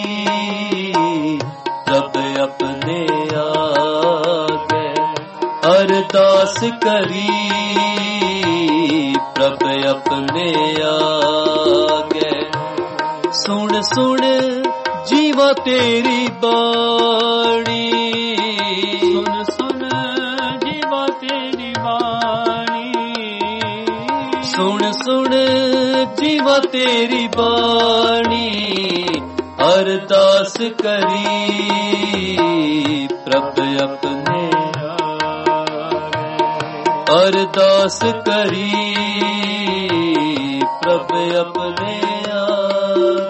प्रभ अपने आगे। अरदास करी प्रभ अपने आगे। सुन सुन जीवा तेरी बाणी सुन सुन जीवा तेरी बाणी सुन सुन जीवा तेरी बाणी अरदास करी प्रभ अपने आगे। अरदास करी प्रभ अपने आगे।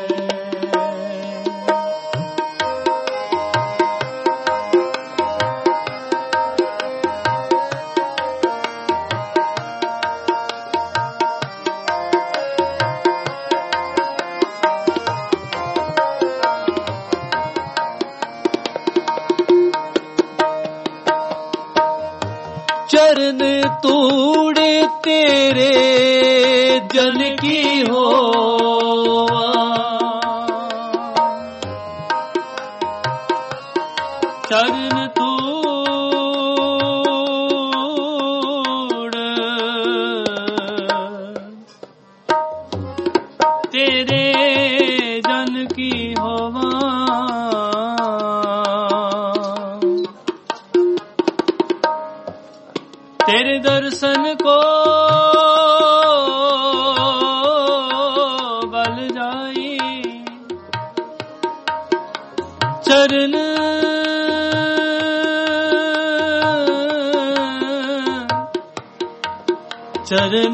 चरण तूड़े तेरे जन की हो चरण तूड़ तेरे जन की होवा तेरे दर्शन को बल जाई ਚਰਨ ਚਰਨ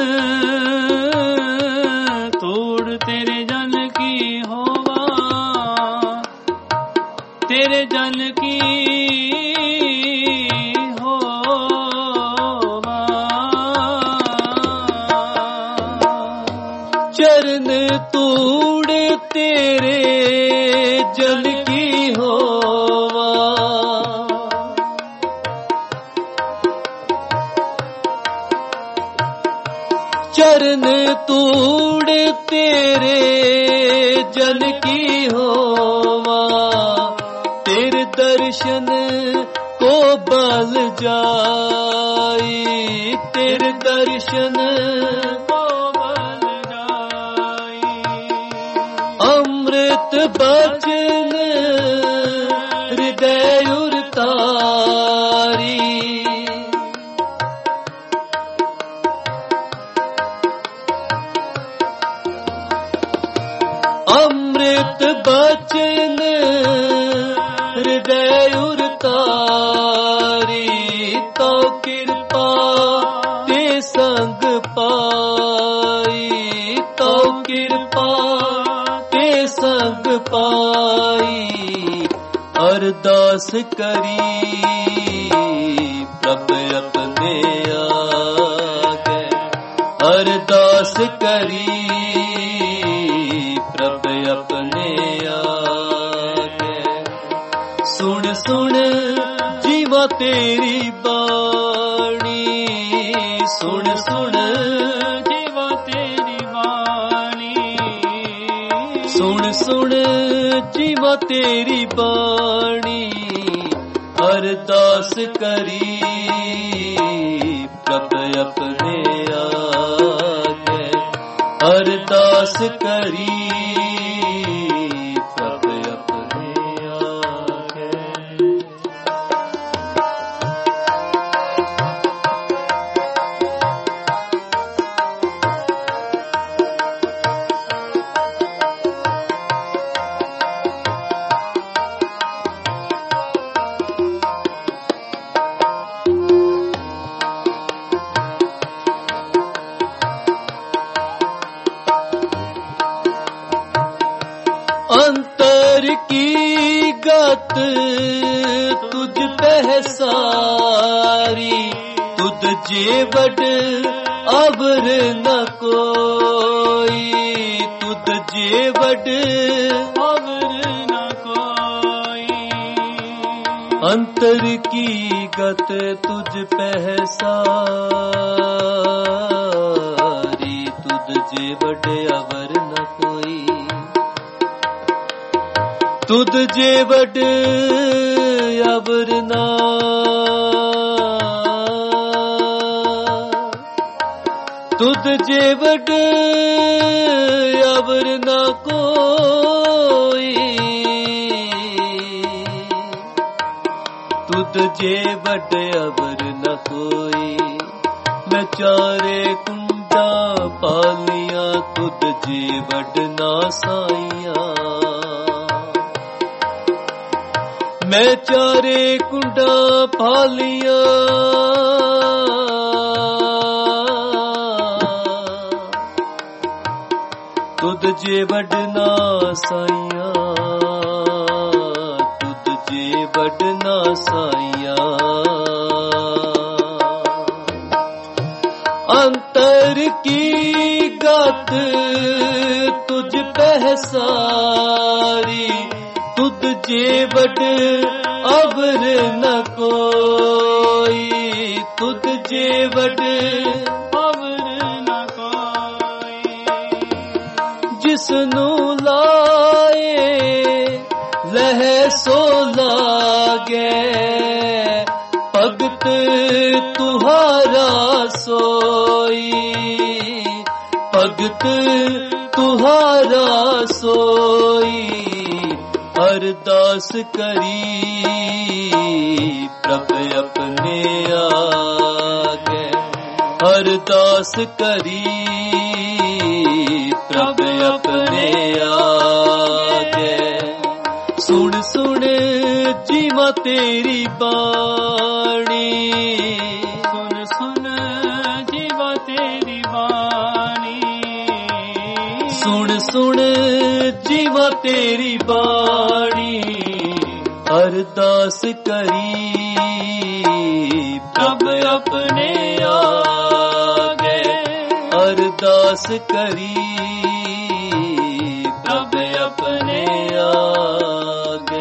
ਤੋੜ ਤੇਰੇ ਜਨ ਕੀ ਹੋਵਾ, ਤੇਰੇ ਜਨ ਕੀ ਹੋਵਾ। ਚਰਨ ਤੋੜ ਤੇਰੇ ਜਨ ਕੀ ਹੋਵਾ, ਚਰਨ ਤੂੜ ਤੇਰੇ ਜਨ ਕੀ ਹੋਵਾ। ਤੇਰੇ ਦਰਸ਼ਨ ਕੋ ਬਲ ਜਾਈ, ਤੇਰੇ ਦਰਸ਼ਨ ਕੋ ਬਲ ਜਾਈ। ਅੰਮ੍ਰਿਤ ਬਚਨ ਹਿਰਦੈ ਉਰਤਾਰੀ, ਅੰਮ੍ਰਿਤ ਬਚਨ ਹਿਰਦੈ ਉਰਤਾਰੀ। ਤੋ ਕਿਰਪਾ ਤੇ ਸੰਗ ਪਾਈ, ਤੋ ਕਿਰਪਾ ਤੇ ਸੰਗ ਪਾਈ। ਅਰਦਾਸ ਕਰੀ ਪ੍ਰਭ ਆਪਣੇ ਆਗੇ, ਅਰਦਾਸ ਕਰੀ ਪ੍ਰਭ ਆਪਣੇ ਆਗੇ। ਸੁਣ ਸੁਣ ਜੀਵਾ ਤੇਰੀ ਬਾਣੀ, ਸੁਣ ਸੁਣ ਜੀਵਾ ਤੇਰੀ ਬਾਣੀ। ਸੁਣ ਸੁਣ ਜੀਵਾ ਤੇਰੀ ਬਾਣੀ। ਅਰਦਾਸ ਕਰੀ ਪ੍ਰਭ ਆਪਣੇ ਆਗੇ, ਅਰਦਾਸ ਕਰੀ ਪ੍ਰਭ ਆਪਣੇ ਆਗੇ। अंतर की गत तुझ पहसारी, तुझ जेवट अवर न कोई, तुझ जेवट अवर न कोई। अंतर की गत तुझ पहसारी, तुझ जेवट अवर न कोई। तुझ जेवट अवर ना, तुझ जेवट अवर ना कोई। तुझ जेवट अवर न कोई। मैं चारे कुंडा पालिया, तुझ जेवट ना साइया। मैं चारे कुंडा पालिया, तुझ जेवट ना साइया, तुझ जेवट ना साइया। अंतर की गत तुझ पहसारी, तुझ जेवट अवर न कोई। तुझ जेवट अवर न कोई। जिसनू लाए लह सो लागे, भगत तुहारा सोई। भगत तुहारा सोई। अरदास करी प्रभ अपने आगे, अरदास करी प्रभ अपने आगे। सुन सुन ਜੀਵਾ ਤੇਰੀ ਬਾਣੀ, ਸੁਣ ਸੁਣ ਜੀਵਾ ਤੇਰੀ ਬਾਣੀ, ਸੁਣ ਸੁਣ ਜੀਵਾ ਤੇਰੀ ਬਾਣੀ, ਅਰਦਾਸ ਕਰੀ ਪ੍ਰਭ ਆਪਣੇ ਆਗੇ, ਅਰਦਾਸ ਕਰੀ ਪ੍ਰਭ ਆਪਣੇ ਆਗੇ।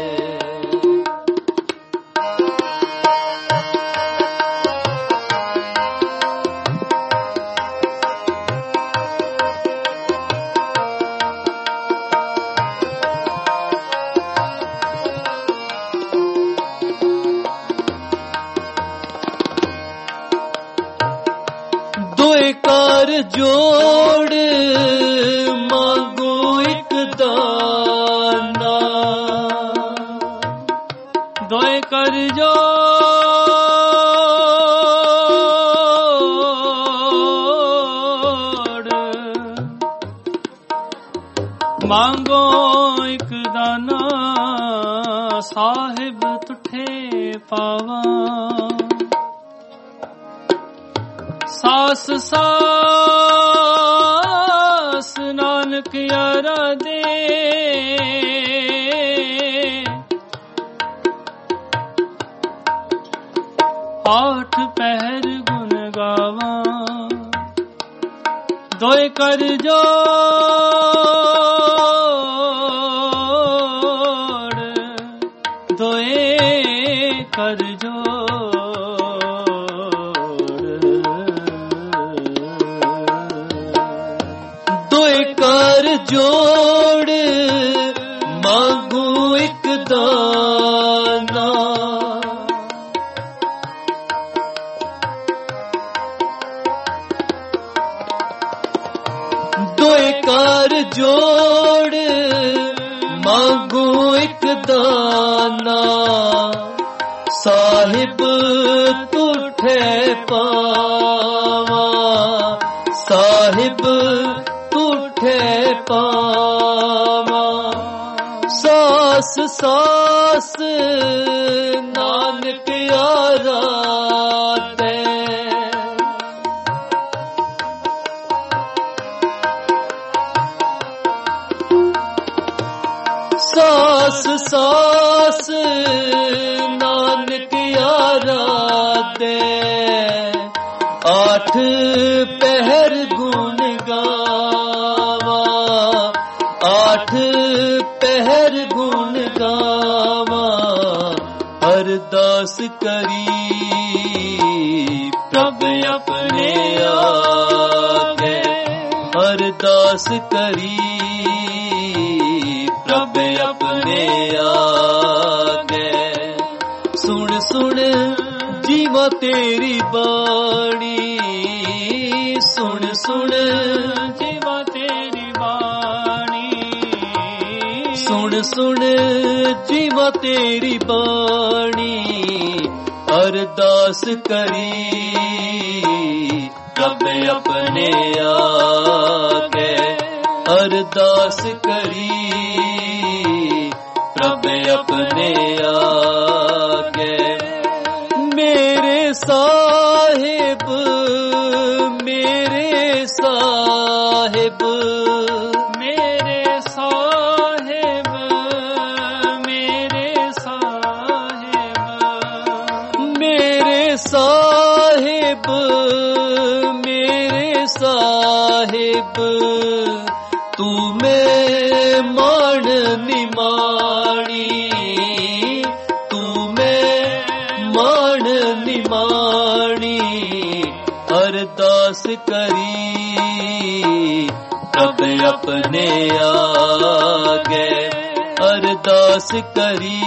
ਦੋਏ ਕਾਰ ਜੋੜ ਮੰਗੋ ਇੱਕ ਦਾਨਾ, ਦੋਏ ਕਰ ਜੋੜ ਮੰਗੋ ਇੱਕ ਦਾਨਾ, ਸਾਹਿਬ ਤੁਠੇ ਪਾਵਾਂ, ਸਾਸ ਸਾਸ ਨਾਨਕ ਯਾਰਾ ਦੇ, ਆਠ ਪਹਿਰ ਗੁਣ ਗਾਵਾਂ, ਦੋਏ ਕਰ ਜੋੜ ਦੋਏ ਕਰ ਜੋੜ, ਕਰ ਜੋੜ ਮੰਗੂ ਇੱਕ ਦਾਨਾ, ਦੋਏ ਕਰ ਜੋੜ ਮੰਗੂ ਇੱਕ ਦਾਨਾ, ਸਾਹਿਬ ਤੁਠੇ ਪਾਵਾਂ, ਸਾਹਿਬ ਤੁਠੇ ਪਾਵਾਂ, ਸਾਸ ਸਾਸ ਨਾਨਕ ਯਾਰਾ ਦੇ, ਸਾਸ ਸਾਸ ਨਾਨਕ ਯਾਰਾ ਦੇ, ਆਠ ਪਹਿਰ ਗੁਣ ਗਾਵਾਂ, ਆਠ ਪਹਿਰ ਗੁਣ ਗਾਵਾਂ, ਅਰਦਾਸ ਕਰੀ ਪ੍ਰਭ ਆਪਣੇ ਆਗੇ, ਅਰਦਾਸ ਕਰੀ ਪ੍ਰਭ ਆਪਣੇ ਆਗੇ। ਸੁਣ ਸੁਣ ਜੀਵਾ ਤੇਰੀ ਬਾਣੀ, ਸੁਣ ਸੁਣ ਜੀਵਾ ਤੇਰੀ ਬਾਣੀ, ਸੁਣ ਸੁਣ ਜੀਵਾ ਤੇਰੀ ਬਾਣੀ, ਅਰਦਾਸ ਕਰੀ ਪ੍ਰਭ ਆਪਣੇ ਆਗੇ, ਅਰਦਾਸ ਕਰੀ ਪ੍ਰਭ ਆਪਣੇ ਆਗੇ। ਮੇਰੇ ਸਾਹਿਬ ਮੇਰੇ ਸਾਹਿਬ ਮੇਰੇ ਸਾਹਿਬ ਮੇਰੇ ਸਾਹਿਬ ਮੇਰੇ ਸਾਹਿਬ ਮੇਰੇ ਸਾਹਿਬ, ਤੂੰ ਮੈਂ ਮਾਣ ਨਿਮਾਣੀ, ਤੂੰ ਮੈਂ ਮਾਣ ਨਿਮਾਣੀ, ਅਰਦਾਸ ਕਰੀ ਪ੍ਰਭ ਆਪਣੇ ਆਗੇ, ਅਰਦਾਸ ਕਰੀ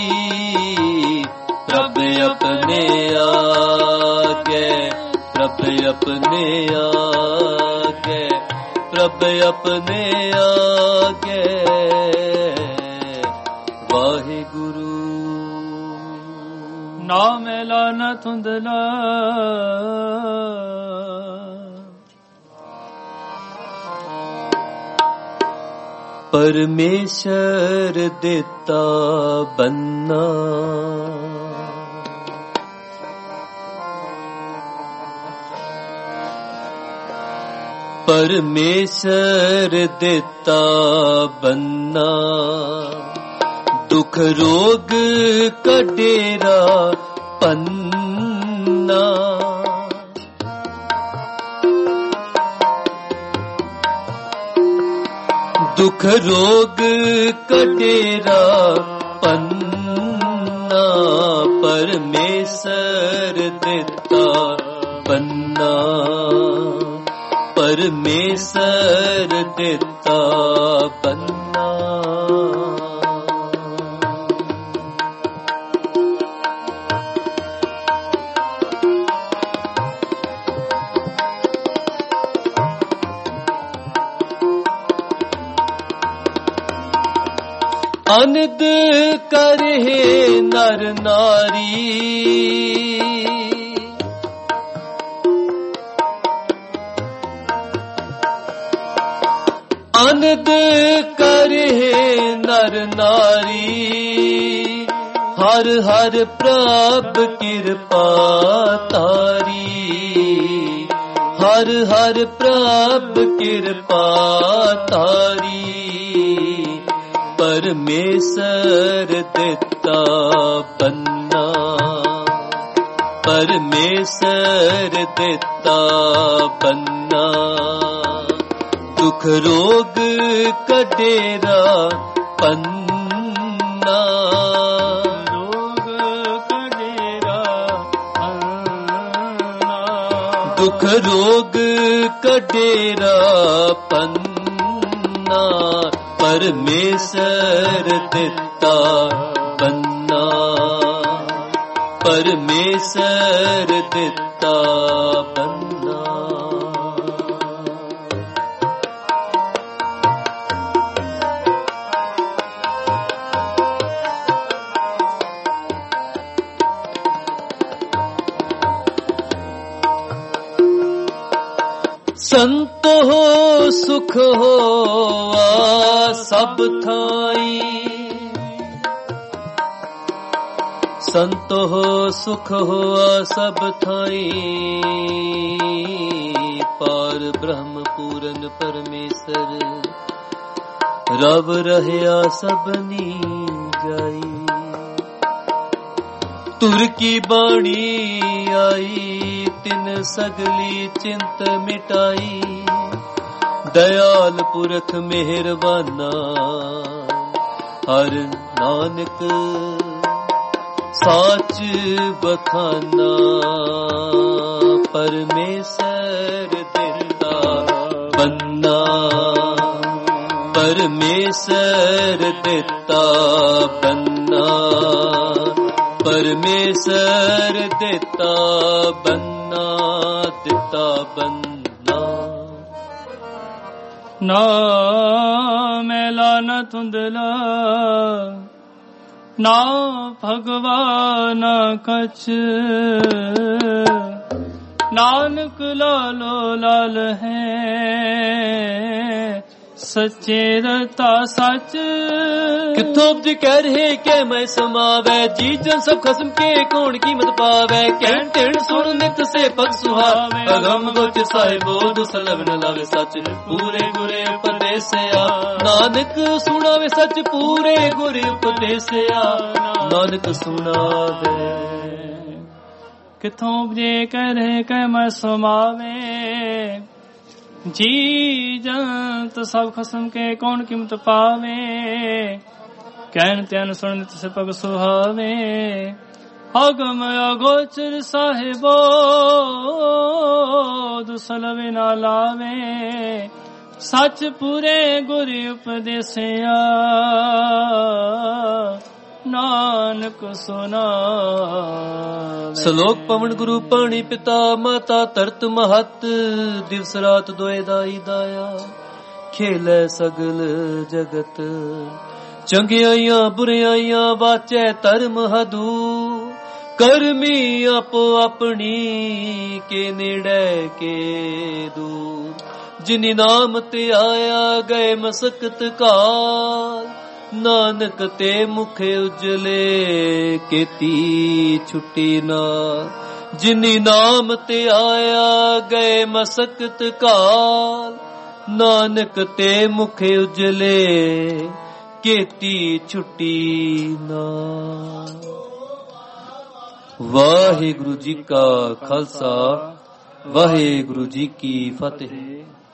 ਪ੍ਰਭ ਆਪਣੇ ਆਗੇ, ਪ੍ਰਭ ਆਪਣੇ ਆਗੇ, ਪ੍ਰਭ ਆਪਣੇ ਆਗੇ। ਵਾਹਿਗੁਰੂ ਨਾਮ ਐਲਾਨਾ ਧੁੰਦਲਾ, ਪਰਮੇਸ਼ਰ ਦਿੱਤਾ ਬੰਨਾ। ਪਰਮੇਸ਼ਰ ਦਿੱਤਾ ਬੰਨਾ, ਦੁਖ ਰੋਗ ਕਡੇਰਾ ਪੰਨਾ। ਦੁਖ ਰੋਗ ਕਡੇਰਾ ਪੰਨਾ, ਪਰਮੇਸ਼ਰ ਦਿੱਤਾ ਬੰਨਾ। ਪਰਮੇਸ਼ਰ ਦਿੱਤਾ ਬੰਨਾ। ਅਨੰਦ ਕਰਹਿ ਨਰ ਨਾਰੀ, ਅਨੰਦ ਕਰਹਿ ਨਰ ਨਾਰੀ, ਹਰ ਹਰ ਪ੍ਰਭ ਕਿਰਪਾ ਤਾਰੀ। ਹਰ ਹਰ ਪ੍ਰਭ ਕਿਰਪਾ ਤਾਰੀ, ਪਰਮੇਸ਼ਰ ਦਿੱਤਾ ਬੰਨਾ। ਪਰਮੇਸ਼ਰ ਦਿੱਤਾ ਬੰਨਾ, ਦੁਖ ਰੋਗ ਕਡੇਰਾ ਪੰਨਾ। ਰੋਗ ਕਡੇਰਾ ਪੰਨਾ, ਦੁਖ ਰੋਗ ਕਡੇਰਾ ਪੰਨਾ। ਪਰਮੇਸ਼ਰ ਦਿੱਤਾ ਬੰਨਾ। ਪਰਮੇਸ਼ਰ ਦਿੱਤਾ ਬੰਨਾ। ਸੰਤ ਹੋ ਸੁਖ ਹੋਆ ਸਭ ਥਾਈ। ਸੰਤ ਹੋ ਸੁਖ ਹੋਆ ਸਭ ਥਾਈ, ਪਾਰ ਬ੍ਰਹਮ ਪੂਰਨ ਪਰਮੇਸ਼ਰ ਰਵ ਰਹਿਆ ਸਭਨੀ ਜਾਈ। ਤੁਰ ਕੀ ਬਾਣੀ ਆਈ, ਤਿਨ ਸਗਲੀ ਚਿੰਤ ਮਿਟਾਈ। ਦਇਆਲ ਪੁਰਖ ਮਿਹਰਬਾਨਾ, ਹਰ ਨਾਨਕ ਸਾਚ ਬਖਾਨਾ। ਪਰਮੇਸ਼ਰ ਦਿੱਤਾ ਬੰਨਾ। ਪਰਮੇਸ਼ਰ ਦਿੱਤਾ ਬੰਨਾ। ਪਰਮੇਸ਼ਰ ਦਿੱਤਾ ਬੰਨਾ। ਦਿੱਤਾ ਬੰਨਾ। ਨਾ ਮੈਲਾ ਨਾ ਧੁੰਦਲਾ, ਨਾ ਭਗਵਾਨ ਕਛ। ਨਾਨਕ ਲਾਲੋ ਲਾਲ ਹੈ, ਸੱਚੇ ਰਤਾ ਸੱਚ। ਕਿਥੋਂ ਉਪਜ ਕਹਿ ਰਹੇ ਕਿ ਮੈਂ ਸਮਾਵੈ, ਜੀ ਜਨ ਸਭ ਖਸਮ ਕੇ ਕੌਣ ਕੀਮਤ ਪਾਵੈ। ਕਹਿਣ ਤੇਣ ਸੁਣ ਨਿਤ ਸੇ ਪਗ ਸੁਹਾਵੈ, ਅਗਮ ਗੋਚ ਸਾਹਿਬੋ ਦੁਸਲਭ ਨ ਲਾਵੇ ਸੱਚ। ਪੂਰੇ ਗੁਰੇ ਉਪਦੇਸਿਆ, ਨਾਨਕ ਸੁਣਾਵੇ ਸੱਚ। ਪੂਰੇ ਗੁਰੇ ਉਪਦੇਸਿਆ, ਨਾਨਕ ਸੁਣਾਵੇ। ਕਿਥੋਂ ਉਪਜੇ ਕਹਿ ਰਹੇ ਕਿ ਮੈਂ ਸਮਾਵੇ, ਜੀ ਜੰਤ ਸਭ ਖਸਮ ਕੇ ਕੌਣ ਕੀਮਤ ਪਾਵੇ। ਕਹਿਣ ਤਿਆਨ ਸੁਣ ਨਿਤ ਸੇ ਪਗ ਸੁਹਾਵੇ, ਅਗਮ ਅਗੋਚਰ ਸਾਹਿਬੋ ਦੁਸਲਭ ਨਾ ਲਾਵੇ। ਸੱਚ ਪੂਰੇ ਗੁਰ ਉਪਦੇਸਿਆ, ਨਾਨਕ ਸੁਨਾਵੇ। ਸ਼ਲੋਕ ਪਵਨ ਗੁਰੂ ਪਾਣੀ ਪਿਤਾ ਮਾਤਾ ਧਰਤ ਮਹਤ। ਦਿਵਸ ਰਾਤ ਦੋਏ ਦਾਈ ਦਾਇਆ, ਖੇਲੇ ਸਗਲ ਜਗਤ। ਚੰਗਿਆਈਆਂ ਬੁਰਿਆਈਆਂ ਵਾਚੈ ਧਰਮ ਹਦੂ। ਕਰਮੀ ਆਪੋ ਆਪਣੀ ਕੇ ਨੇੜੇ ਕੇ ਦੂਰ। ਜਿਨੀ ਨਾਮ ਤੇ ਆਇਆ ਗਏ ਮਸਕਤ ਕਾਲ, ਨਾਨਕ ਤੇ ਮੁਖ ਉਜਲੇ ਕੀਤੀ ਛੁੱਟੀ ਨਾ। ਜਿਨੀ ਨਾਮ ਤੇ ਆਇਆ ਗਏ ਮਸਕਤ ਕਾਲ, ਨਾਨਕ ਤੇ ਮੁਖ ਉਜਲੇ ਕੀਤੀ ਛੁੱਟੀ ਨਾ। ਵਾਹਿਗੁਰੂ ਜੀ ਕਾ ਖਾਲਸਾ, ਵਾਹਿਗੁਰੂ ਜੀ ਕੀ ਫਤਿਹ।